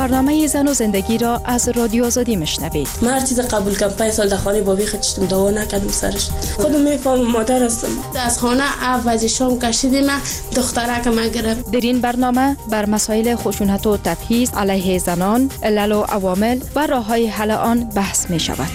برنامه زن و زندگی را از رادیو آزادی میشنوید. من هر چیز قبول کردم 5 سال در خانه بابی خودم دعوا نکردم سرش. خودم میفهمم مادر هستم. از خانه عوض شام کشیدیم دخترک ما گرفت. در این برنامه بر مسائل خشونت و تبعیض علیه زنان، علل و عوامل و راه‌های حل آن بحث می شود.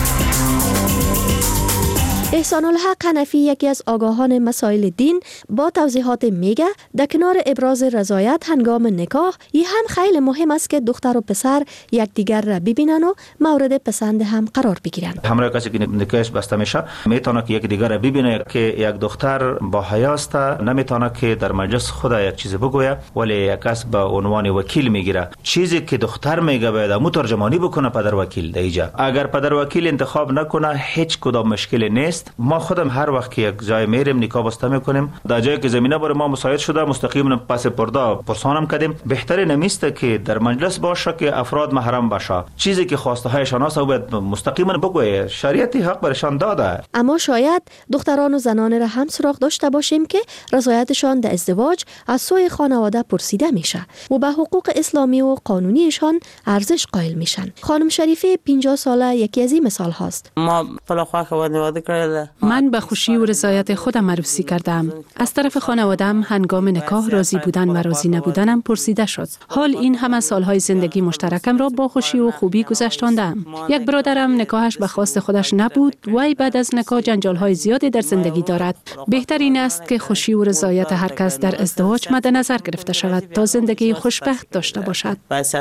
احسان الحق حنفی یکی از آگاهان مسائل دین با توضیحات میگه در کنار ابراز رضایت هنگام نکاح یه هم خیلی مهم است که دختر و پسر یکدیگر را ببینن و مورد پسند هم قرار بگیرن. همراه کسی که نکاحش بسته میشه میتونه که یکدیگر را ببینه که یک دختر با حیا است، نمیتونه که در مجلس خود یک چیز بگویه ولی یک کس به عنوان وکیل میگیره. چیزی که دختر میگه باید مترجمانی بکنه پدر وکیل دیجا. اگر پدر وکیل انتخاب نکنه هیچ کدام مشکلی نیست. ما خودم هر وقت که یک جای میریم نکاح بسته میکنیم در جایی که زمینه برای ما مساعد شده مستقیم پس پرده پرسانم کردیم. بهترین نمیسته که در مجلس باشه که افراد محرم باشه. چیزی که خواسته هایشان است باید مستقیما بگویه. شریعت حق برشان داده. اما شاید دختران و زنان را هم سراغ داشته باشیم که رضایتشان در ازدواج از سوی خانواده پرسیده میشه و به حقوق اسلامی و قانونیشان ارزش قائل میشن. خانم شریفه 50 ساله یکی از این مثال هاست. ما پلاخواه واده کرده. من به خوشی و رضایت خودم عروسی کردم. از طرف خانواده‌ام هنگام نکاح راضی بودن و راضی نبودنم پرسیده شد. حال این همه سالهای زندگی مشترکم را با خوشی و خوبی گذراندم. یک برادرم نکاحش به خواست خودش نبود و بعد از نکاح جنجال‌های زیادی در زندگی دارد. بهترین است که خوشی و رضایت هر کس در ازدواج مد نظر گرفته شود تا زندگی خوشبخت داشته باشد.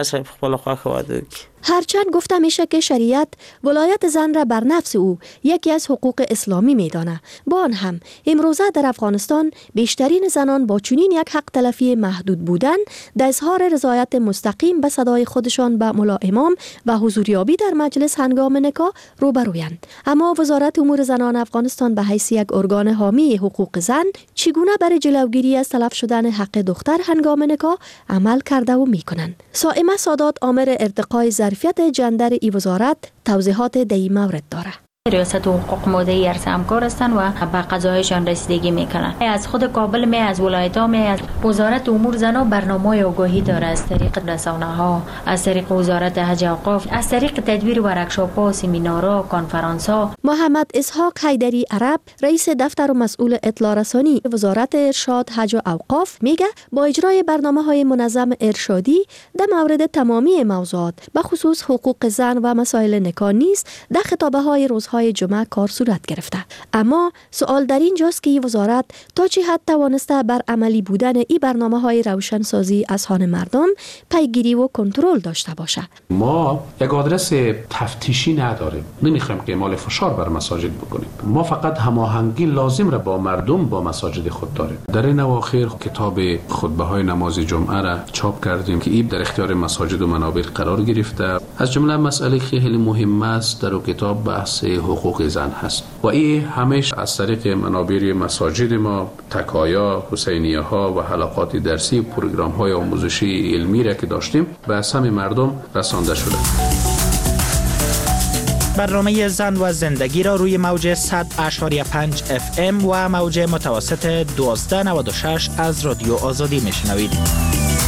هرچند گفته میشه که شریعت ولایت زن را بر نفس او یکی از حقوق اسلامی میدانه، با آن هم امروزه در افغانستان بیشترین زنان با چنین یک حق تلفی محدود بودن در اظهار رضایت مستقیم به صدای خودشان به ملا امام و حضوریابی در مجلس هنگام نکاح روبرویند. اما وزارت امور زنان افغانستان به حیث یک ارگان حامی حقوق زن چگونه برای جلوگیری از تلف شدن حق دختر هنگام نکاح عمل کرده و میکنند؟ سائمه سادات آمر ارتقای ظرفیت جندر ای وزارت توضیحات در این مورد داره. ریاست حقوق ماده‌ای عرصه همکار هستند و به قضایشان رسیدگی میکنند. از خود کابل از ولایت‌ها از وزارت امور زنان برنامه آگاهی داره از طریق رسانه‌ها، از طریق وزارت حج و اوقاف، از طریق تدبیر ورکشاپ‌ها، سمینارها، کنفرانس‌ها. محمد اسحاق حیدری عرب رئیس دفتر و مسئول اطلاع رسانی وزارت ارشاد حج و اوقاف میگه با اجرای برنامه‌های منظم ارشادی در مورد تمامی موضوعات به خصوص حقوق زن و مسائل نکاح نیز در خطابه‌های روزهای جمعه کار صورت گرفته. اما سوال در این جاست که این وزارت تا چه حد توانسته بر عملی بودن این برنامه‌های روشنسازی اذهان مردم پیگیری و کنترل داشته باشه. ما یک آدرس تفتیشی نداریم. نمیخوایم که اعمال فشار بر مساجد بکنیم. ما فقط هماهنگی لازم را با مردم با مساجد خود داریم. در این اواخر کتاب خطبه‌های نماز جمعه را چاپ کردیم که این در اختیار مساجد و منابر قرار گرفته. از جمله مسئله خیلی مهم است در کتاب بحث حقوق زن هست و این همیشه از طریق منابر مساجد ما تکایا، حسینیه ها و حلقات درسی و پروگرام های آموزشی علمی را که داشتیم به همه مردم رسانده شده. برنامه زن و زندگی را روی موج 100.5 FM و موج متوسط 1296 از رادیو آزادی میشنوید.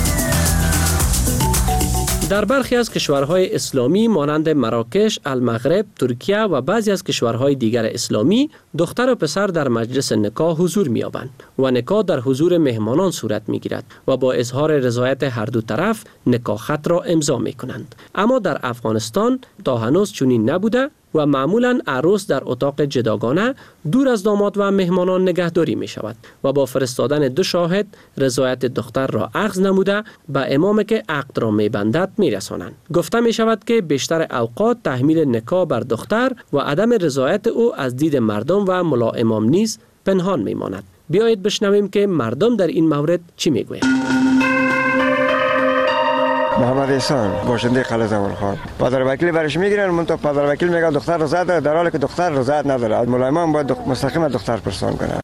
در برخی از کشورهای اسلامی مانند مراکش، المغرب، ترکیه و بعضی از کشورهای دیگر اسلامی دختر و پسر در مجلس نکاح حضور می‌یابند و نکاح در حضور مهمانان صورت می‌گیرد و با اظهار رضایت هر دو طرف نکاح خط را امضا می‌کنند. اما در افغانستان تا هنوز چنین نبوده و معمولاً عروس در اتاق جداگانه دور از داماد و مهمانان نگهداری می شود و با فرستادن 2 شاهد رضایت دختر را اخذ نموده به امامی که عقد را می بندد می رسانند. گفته می شود که بیشتر اوقات تحمیل نکاح بر دختر و عدم رضایت او از دید مردم و ملا امام نیز پنهان می ماند. بیایید بشنویم که مردم در این مورد چی می گویند. محمد احسان باشنده قلعه زوالخان. پدر وکیل برش میگیرن منتها پدر وکیل میگه دختر رضایت داره در حالی که دختر رضایت نداره. از ملا امام باید مستقیم دختر پرسان کنه.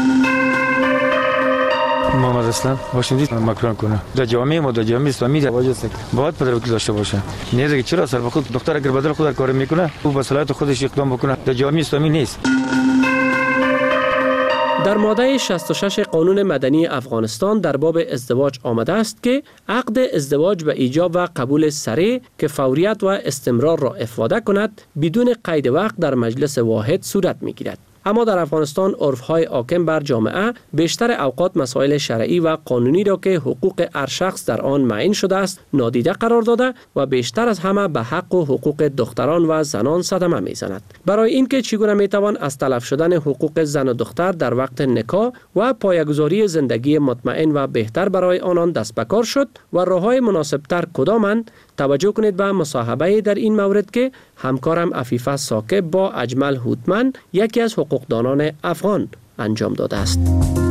محمد اسلام باشنده مکران کنه. در جامعه ما در جامعه اسلامی باید پدر وکیل داشته باشه. نیست که چرا سر خود دختر اگر بدل خود کار میکنه او به صلاحیت خودش اقدام بکنه. در جامعه اسلامی نیست. در ماده 66 قانون مدنی افغانستان در باب ازدواج آمده است که عقد ازدواج به ایجاب و قبول سریع که فوریت و استمرار را افاده کند بدون قید وقت در مجلس واحد صورت می‌گیرد. اما در افغانستان عرف‌های حاکم بر جامعه بیشتر اوقات مسائل شرعی و قانونی را که حقوق هر شخص در آن معین شده است نادیده قرار داده و بیشتر از همه به حق و حقوق دختران و زنان صدمه میزند. برای اینکه چگونه میتوان از تلف شدن حقوق زن و دختر در وقت نکاح و پایه‌گذاری زندگی مطمئن و بهتر برای آنان دست به کار شد و راه‌های مناسب‌تر کدامند، توجه کنید به مصاحبه در این مورد که همکارم عفیفه ثاقب با اجمل هوتمن یکی از حقوقدانان افغان انجام داده است.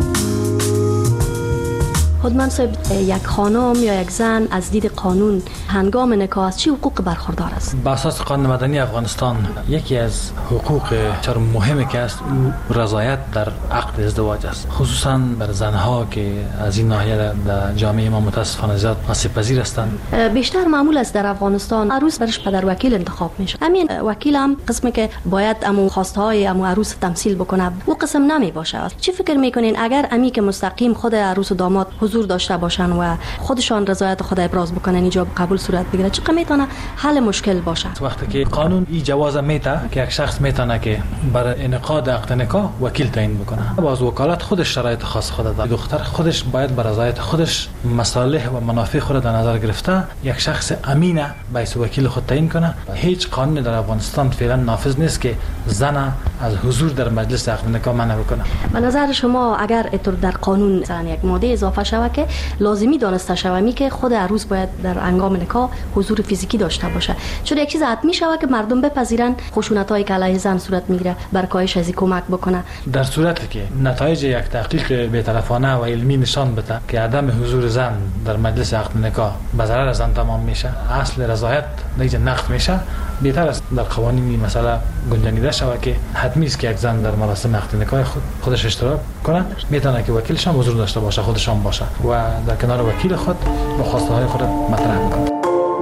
هوتمن صاحب، یک خانم یا یک زن از دید قانون هنگام نکاح از چه حقوق برخوردار است؟ بر اساس قانون مدنی افغانستان یکی از حقوق بسیار مهمی که است رضایت در عقد ازدواج است، خصوصا بر زنها که از این ناحیه در جامعه ما متاسفانه زیاد آسیب پذیر هستند. بیشتر معمول است در افغانستان عروس برش پدر وکیل انتخاب میشه. همین وکیل هم قسمی که باید امو خواسته های امو عروس تمثیل بکنه و قسم نمی باشه. چی فکر میکنین اگر امی که مستقیم خود عروس و داماد حضور داشته باشن و خودشان رضایت خود ابراز بکنن ایجاب قبول صورت بگیره چقدر میتونه حل مشکل باشه؟ وقتی که قانون این جواز میده که یک شخص میتونه که برای انعقاد عقد نکاح وکیل تعیین بکنه، باز وکالت خودش شرایط خاص خود داره. دختر خودش باید بر رضایت خودش مصالح و منافع خود در نظر گرفته یک شخص امینه باید وکیل خود تعیین کنه. هیچ قانونی در افغانستان فعلا نافذ نیست که زن از حضور در مجلس عقد نکاح منع بکنه. به نظر شما اگر اینطور در قانون مثلا یک ماده اضافه شود که لازمی دانسته شود که خود عروس باید در هنگام نکاح حضور فیزیکی داشته باشه، چون یک چیز حتمی شود که مردم بپذیرن خشونت‌هایی که علیه زن صورت میگیره بر کاهش از کمک بکنه. در صورتی که نتایج یک تحقیق بی‌طرفانه و علمی نشان بده که عدم حضور زن در مجلس عقد نکاح به ضرر زن تمام میشه، اصل رضایت دیگه نقض میشه، بهتر است در قوانین مسئله گنجانیده شود که حتمی است که یک زن در مراسم عقد نکاح خودش اشتراک کنه، میتونه که وکیلش هم حضور داشته باشه، خودشان باشه و در کنار وکیل خود با خواسته های خود مطرح کنه.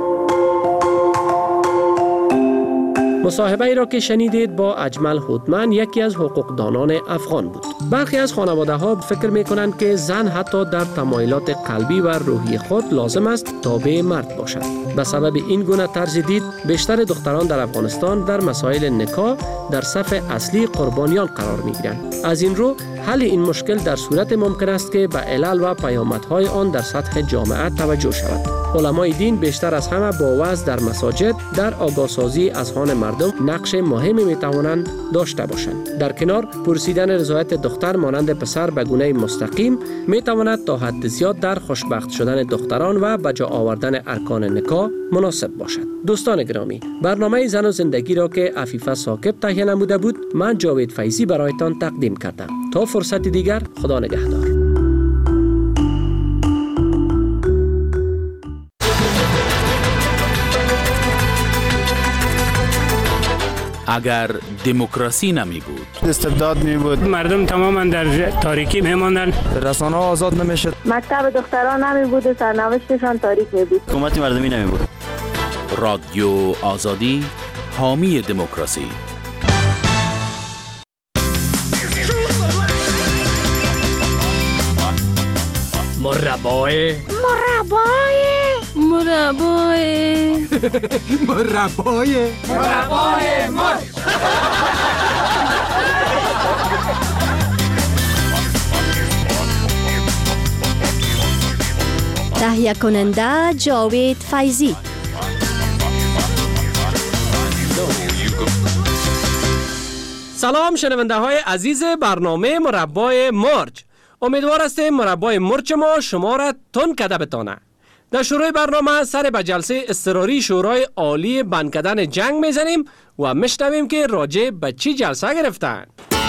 مصاحبه ای را که شنیدید با اجمل هوتمن یکی از حقوقدانان افغان بود. برخی از خانواده ها فکر می کنند که زن حتی در تمایلات قلبی و روحی خود لازم است تابع مرد باشد. به سبب این گونه طرز دید بیشتر دختران در افغانستان در مسائل نکاح در صف اصلی قربانیان قرار می گیرند. از این رو حل این مشکل در صورت ممکن است که به علل و پیامدهای آن در سطح جامعه توجه شود. علمای دین بیشتر از همه با وعظ در مساجد در آگاهسازی اذهان مردم نقش مهمی میتوانند داشته باشند. در کنار پرسیدن رضایت دختر مانند پسر به گونه مستقیم میتواند تا حد زیاد در خوشبخت شدن دختران و به جا آوردن ارکان نکاح مناسب باشد. دوستان گرامی، برنامه زن و زندگی را که عفیفه ثاقب تهیه نموده بود، من جاوید فیضی برایتان تقدیم کردم. تا فرصت دیگر، خدا نگهدار. اگر دموکراسی نمی بود، استبداد می بود، مردم تماما در تاریکی می ماندند، رسانه ها آزاد نمی شد، مکتب دختران نمی بود و سرنوشتشان تاریک می بود، حکومت مردمی نمی بود. رادیو آزادی، حامی دموکراسی. مربای مرد. تهیه کننده جاوید فیضی. سلام شنونده های عزیز برنامه مربای مرج. امیدوار هستیم مربای مرچ ما شما را تند کده بتانه. در شروع برنامه سر به جلسه اضطراری شورای عالی بند کردن جنگ میزنیم و میشنویم که راجع به چی جلسه گرفتن.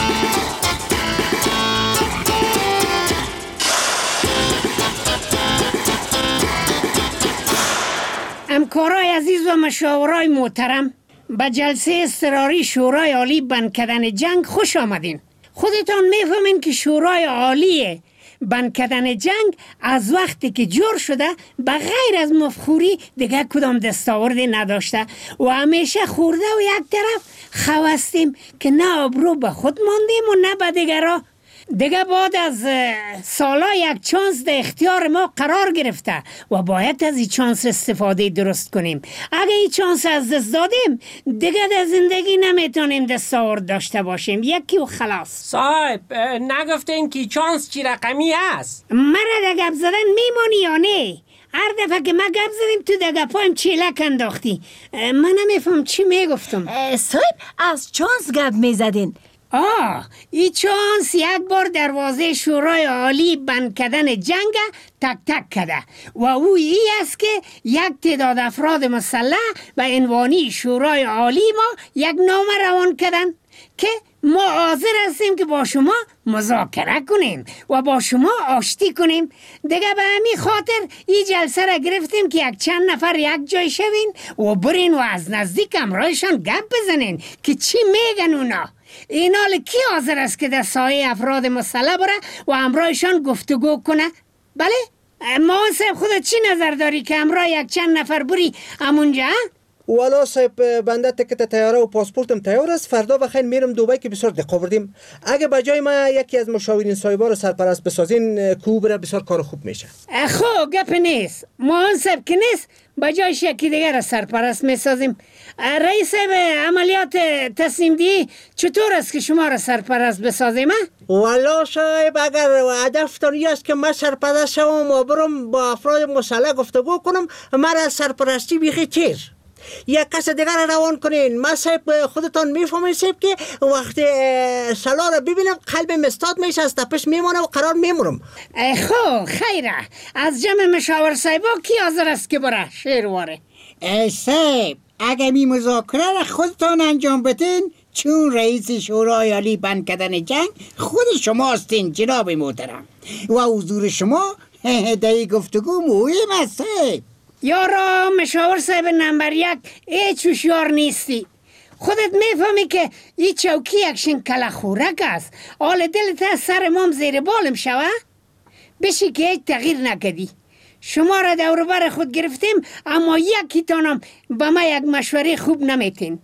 همکارای عزیز و مشاورای محترم، به جلسه اضطراری شورای عالی بند کردن جنگ خوش آمدین. خودتان میفهمین که شورای عالی بند کردن جنگ از وقتی که جور شده به غیر از مفخوری دیگه کدام دستاوردی نداشته و همیشه خورده و یک طرف خواستیم که نه آبرو به خود ماندیم و نه به دیگرا. دیگه بعد از سالا یک چانس در اختیار ما قرار گرفته و باید از این چانس استفاده درست کنیم. اگه این چانس از دست دادیم دیگه در زندگی نمیتونیم دستاورد داشته باشیم. یکی و خلاص. صاحب نگفتین که چانس چی رقمی است؟ مرا در گپ زدن میمانی یا نه؟ هر دفعه که ما گپ زدیم تو در گپایم چیلک انداختی. من نمیفهم چی میگفتم. صاحب از چانس گپ میزدین. این چانس یک بار دروازه شورای عالی بند کردن جنگ تک تک کرده و او ای است که یک تعداد افراد مسلح به عنوان شورای عالی ما یک نامه روان کردن که ما حاضر هستیم که با شما مذاکره کنیم و با شما آشتی کنیم. دیگه به همین خاطر این جلسه را گرفتیم که یک چند نفر یک جای شوین و برین و از نزدیک همراهشان گپ بزنین که چی میگن اونا. این حال کی حاضر است که در سایه افراد مسلح بره و همراهشان گفتگو کنه؟ بله؟ ما صاحب خودت چی نظر داری که همراه یک چند نفر بری همونجا؟ والا صاحب بنده تکت تیاره و پاسپورتم تیار است. فردا بخیر میرم دبی که بسیار دقت بردیم. اگه بجای ما یکی از مشاورین صاحبا رو سرپرست بسازین کو بره بسیار کار خوب میشه. خب گپ نیست. ما صاحب که نیست بجایش یکی دیگر را سرپرست میسازیم. رئیس عملیات تصمیم دی چطور است که شما را سرپرست بسازیم؟ والا صاحب اگر هدف داری است که من سرپرست شوم و برم با افراد مسلح گفتگو کنم مرا سرپرستی بیخی چیز. یک کس دیگر را روان کنین. من صاحب خودتان میفهمین صاحب که وقتی سلا را ببینم قلبم استاد میشه از تپش میمانه و قرار میمونم. خب خیره. از جمع مشاور صاحبا کی حاضر است که بره شیرواره؟ صاحب اگه می مذاکره را خودتان انجام بدین چون رئیس شورای عالی بند کردن جنگ خود شما هستین جناب محترم و حضور شما در این گفتگو مهم است. یارا مشاور صاحب نمبر یک هیچ هوشیار نیستی. خودت میفهمی که این چوکی یکشین کله خورک است. حال دلت از سر مام زیر بالم شوه؟ بشی که هیچ تغییر نکدی. شما را دور بر خود گرفتیم اما یکی تانم به ما یک مشوره خوب نمیتین.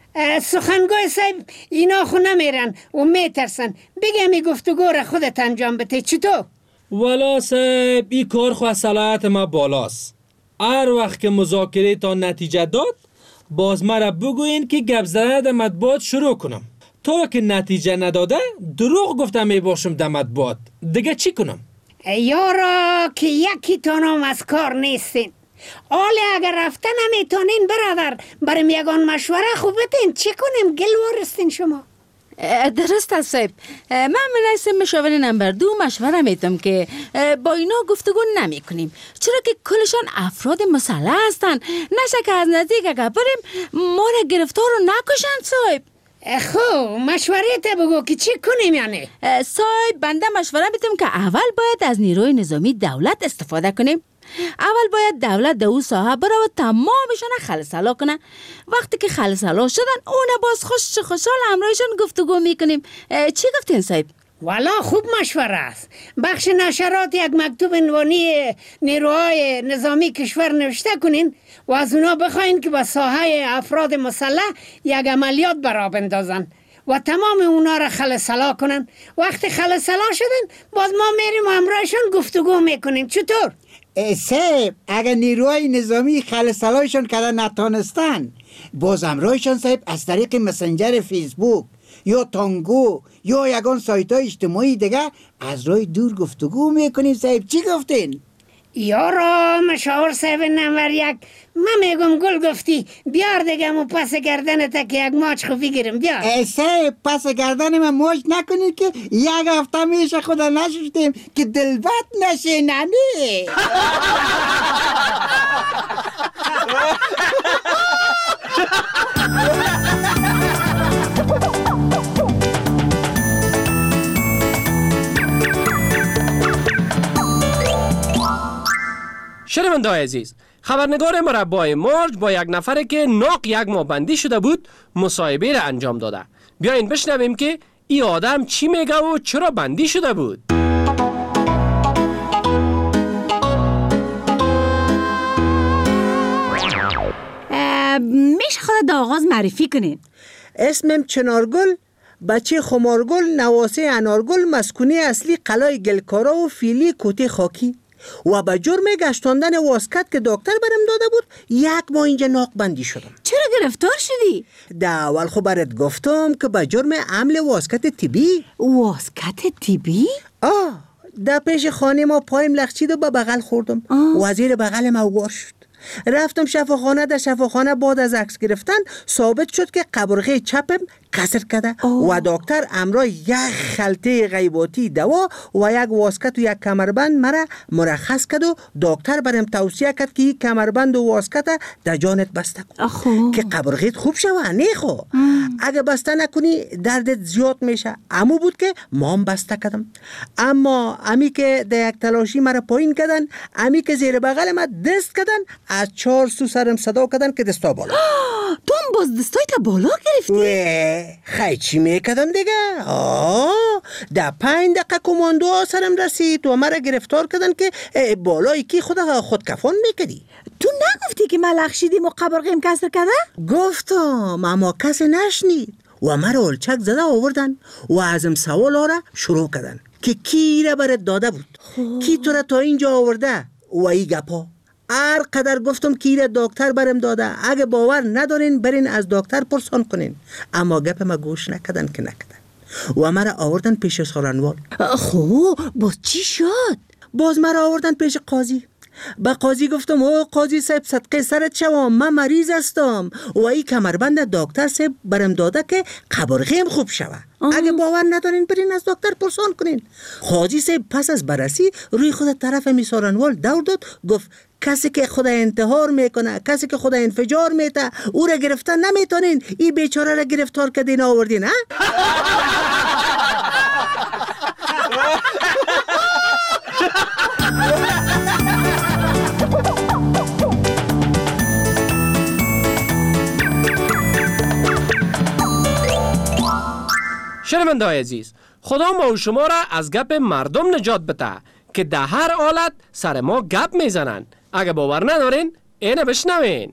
سخنگوی صاحب اینا خو نمیرن و میترسن. بگم این گفتگو را خودت انجام بده. چطور؟ والا صاحب این کار خو از صلاحیت ما بالاست. هر وقت که مذاکره تا نتیجه داد باز مرا بگوین که گپ زدن در مطبوعات شروع کنم. تا که نتیجه نداده دروغ گفتم می باشم در مطبوعات. دیگه چی کنم؟ یارا که یکی تانم از کار نیستین. حالا اگر رفته نمیتونین برادر برم یگان مشوره خوب بتین چی کنیم؟ گل وارستین شما. درست است صاحب. من مناسب مشاور نمبر 2 مشوره میتم که با اینا گفتگو نمی کنیم چرا که کلشان افراد مسلح هستن. نشه که از نزدیک اگر بریم ما را گرفتار رو نکشن صاحب. خب مشوره تا بگو که چی کنیم یعنی؟ صاحب بنده مشوره میتم که اول باید از نیروی نظامی دولت استفاده کنیم. اول باید دولت در اون ساحه بره و تمامشان خلصلا کنه. وقتی که خلصلا شدن اون باز خوشحال همراهشان گفتگو میکنیم. چی گفتین صاحب؟ والا خوب مشوره است. بخش نشرات یک مکتوب عنوانی نیروهای نظامی کشور نوشته کنین و از اونا بخواین که با ساحه افراد مسلح یک عملیات برا بندازن و تمام اونا را خلصلا کنن. وقتی خلصلا شدن باز ما میریم و همراهشان گفتگو میکنیم. چطور؟ صاحب اگر نیروهای نظامی خلصلایشان کردن نتانستن باز همراهشان صاحب از طریق مسنجر فیسبوک یا تانگو یا یگان سایت های اجتماعی دیگه از راه دور گفتگو میکنیم. صاحب چی گفتین؟ یارا مشاور صاحب نمبر 1 من میگم گل گفتی. بیار دیگه مو پس گردنت که یک ماچ خوبی گیرم. بیار صاحب پس گردن من ماچ نکنید که یک هفته میشه خدا نشوشتیم که دلبت نشه. ننی شنونده‌های عزیز، خبرنگار مربع مرج با یک نفر که ناق یک ماه بندی شده بود مصاحبه را انجام داده. بیاین بشنویم که این آدم چی میگه و چرا بندی شده بود. میشه خود آغاز معرفی کنین؟ اسمم چنارگل بچه خمارگل، نواسه انارگل، مسکونی اصلی قلعه گلکارا و فیلی کوته خاکی. و به جرم گشتاندن واسکت که دکتر برم داده بود 1 ماه اینجا ناقبندی شدم. چرا گرفتار شدی؟ در اول خب برات گفتم که به جرم عمل واسکت تیبی. واسکت تیبی؟ در پیش خانه ما پایم لغزید و به بغل خوردم. وزیر بغل ما اوگار شد. رفتم شفاخانه. در شفاخانه بعد از عکس گرفتن ثابت شد که قبرغه چپم کسر کرده و دکتر امرا 1 خلطه غیباتی دوا و 1 واسکت و 1 کمربند مرا مرخص کرد و دکتر برم توصیه کرد که این کمربند و واسکت در جانت بسته کن که قبرغیت خوب شوه. نه خو اگه بسته نکنی دردت زیاد میشه. امو بود که مام بسته کردم. اما امی که در یک تلاشی مرا پایین کردن، امی که زیر بغل ما دست کردن، از 4 سو سرم صدا کردن که دستا بالا. تو هم باز دستای تا بالا گرفتی؟ خیلی چی میکردم دیگه. در 5 دقیقه کماندو سرم رسید و مرا گرفتار کردن که بالای کی خودکفان میکردی. تو نگفتی که من لغشیدیم و قبرغیم کسر کرده؟ گفتم اما کسی نشنید و مرا الچک زده آوردن و ازم سوال را شروع کردن که کی را برات داده بود، کی تو را تا اینجا آورده و ای گپا. هر قدر گفتم که ایره دکتر برم داده، اگه باور ندارین برین از دکتر پرسان کنین. اما گپ ما گوش نکردن که نکردن و مرا آوردن پیش سالنوال. باز چی شد؟ باز مرا آوردن پیش قاضی. با قاضی گفتم او قاضی صاحب صدقه سرت شوام، من مریض هستم و این کمربند دکتر صاحب برم داده که قبرغیم خوب شوه. اگه باور ندارین برین از دکتر پرسان کنین. قاضی صاحب پس از بررسی روی خود طرف میسارنوال دور داد، گفت کسی که خدا انتحار میکنه، کسی که خدا انفجار میته، او را گرفتن نمیتونین. این بیچاره را گرفتار کردین آوردین. ها شنونده‌های عزیز، خدا ما و شما را از گپ مردم نجات بده که در هر حالت سر ما گپ میزنن. اگه باور ندارین اینه بشنوین.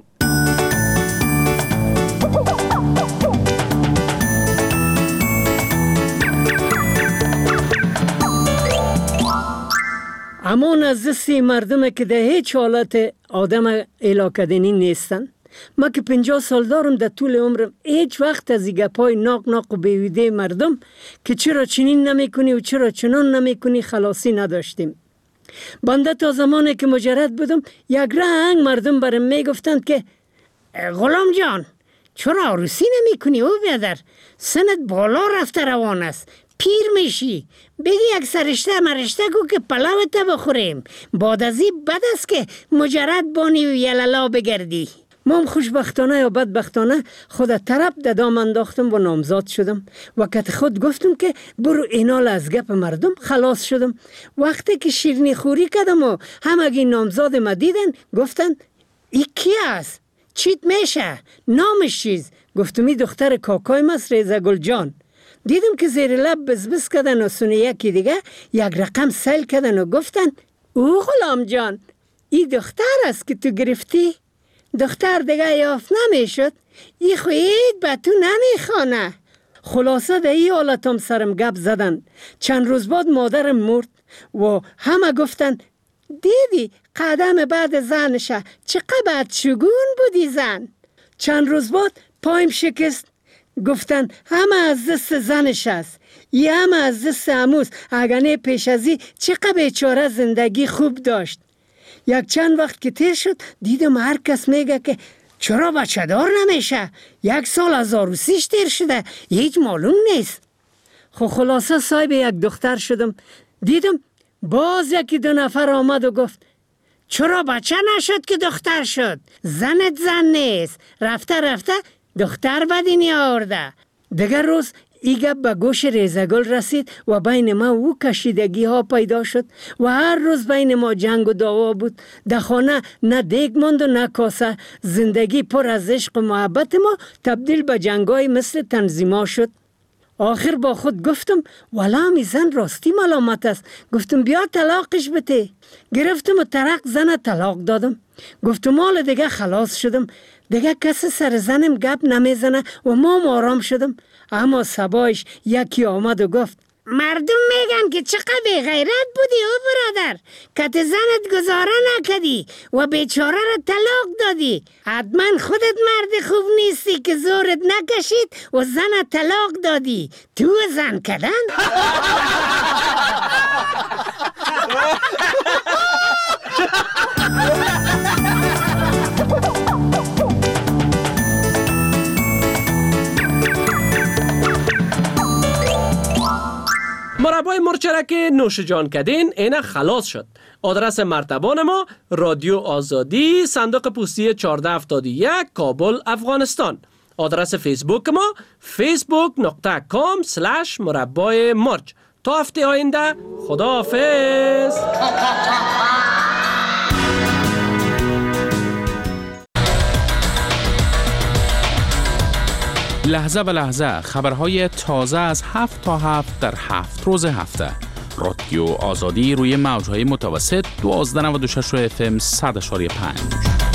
اما نزدستی مردم که در هیچ حالت آدم علاقدنی نیستن. ما که 50 سال دارم، در طول عمرم هیچ وقت از گپای ناق و بیویده مردم که چرا چنین نمی کنی و چرا چنان نمی کنی خلاصی نداشتیم. بنده تا زمانی که مجرد بودم یک رنگ مردم برم می گفتند که غلام جان چرا عروسی نمی کنی او بیادر، سنت بالا رفته روان است، پیر میشی، بگی یک سرشته مرشته گو که پلاوت بخوریم، بعد از این بد است که مجرد بانی و یللا بگردی. من خوشبختانه یا بدبختانه خود طرف ددام انداختم و نامزاد شدم و کت خود گفتم که برو اینال از گپ مردم خلاص شدم. وقتی که شیرینی خوری کردم و همگی نامزاد ما دیدن گفتن ای کی است؟ چیت میشه؟ نامش چیز؟ گفتم ای دختر کاکای مست ریزه گل جان. دیدم که زیر لب بزبز کردن و سونه یکی دیگه یک رقم سیل کردن و گفتن او غلام جان ای دختر است که تو گرفتی؟ دختر دیگه یافت نمیشد، ای خوید به تو نمیخوانه. خلاصه در ای حالتم سرم گپ زدن. چند روز بعد مادرم مرد و همه گفتن دیدی قدم بعد زنشه چقدر شگون بودی زن. چند روز بعد پایم شکست، گفتن همه از دست زنش است، یه همه از دست عموست، اگرنه پیش ازی چقدر بیچاره زندگی خوب داشت. یک چند وقت که تیر شد دیدم هر کس میگه که چرا بچه دار نمیشه، 1 سال از عروسیش تیر شده، هیچ معلوم نیست. خلاصه صاحب یک دختر شدم. دیدم باز 1-2 نفر آمد و گفت چرا بچه نشد که دختر شد، زنت زن نیست، رفته دختر بدینی آورده. دیگر روز ای گپ به گوش ریزگل رسید و بین ما او کشیدگی ها پیدا شد و هر روز بین ما جنگ و دعوا بود. در خانه نه دیگ ماند و نه کاسه. زندگی پر از عشق و محبت ما تبدیل به جنگای مثل تنظیما شد. آخر با خود گفتم والا می زن راستی ملامت است. گفتم بیا طلاقش بده. گرفتم و طرق زن طلاق دادم. گفتم حال دیگه خلاص شدم. دیگه کسی سر زنم گپ نمیزنه و ما آرام شدم. اما صبایش یکی آمد و گفت مردم میگن که چقدر بی غیرت بودی او برادر، که زنت گزاره نکدی و بیچاره را طلاق دادی. حتما خودت مرد خوب نیستی که زورت نکشید و زنت طلاق دادی. تو زن کدن؟ مربای مرچرک نوش جان کدین اینا خلاص شد. آدرس مرتبان ما رادیو آزادی، صندوق پستی 1471 کابل افغانستان. آدرس فیسبوک ما facebook.com/مربای مرچ. تا هفته آینده خداحافظ. لحظه به لحظه خبرهای تازه از 7 تا 7 در 7 روز هفته. رادیو آزادی روی موجهای متوسط 1296 FM 100.5.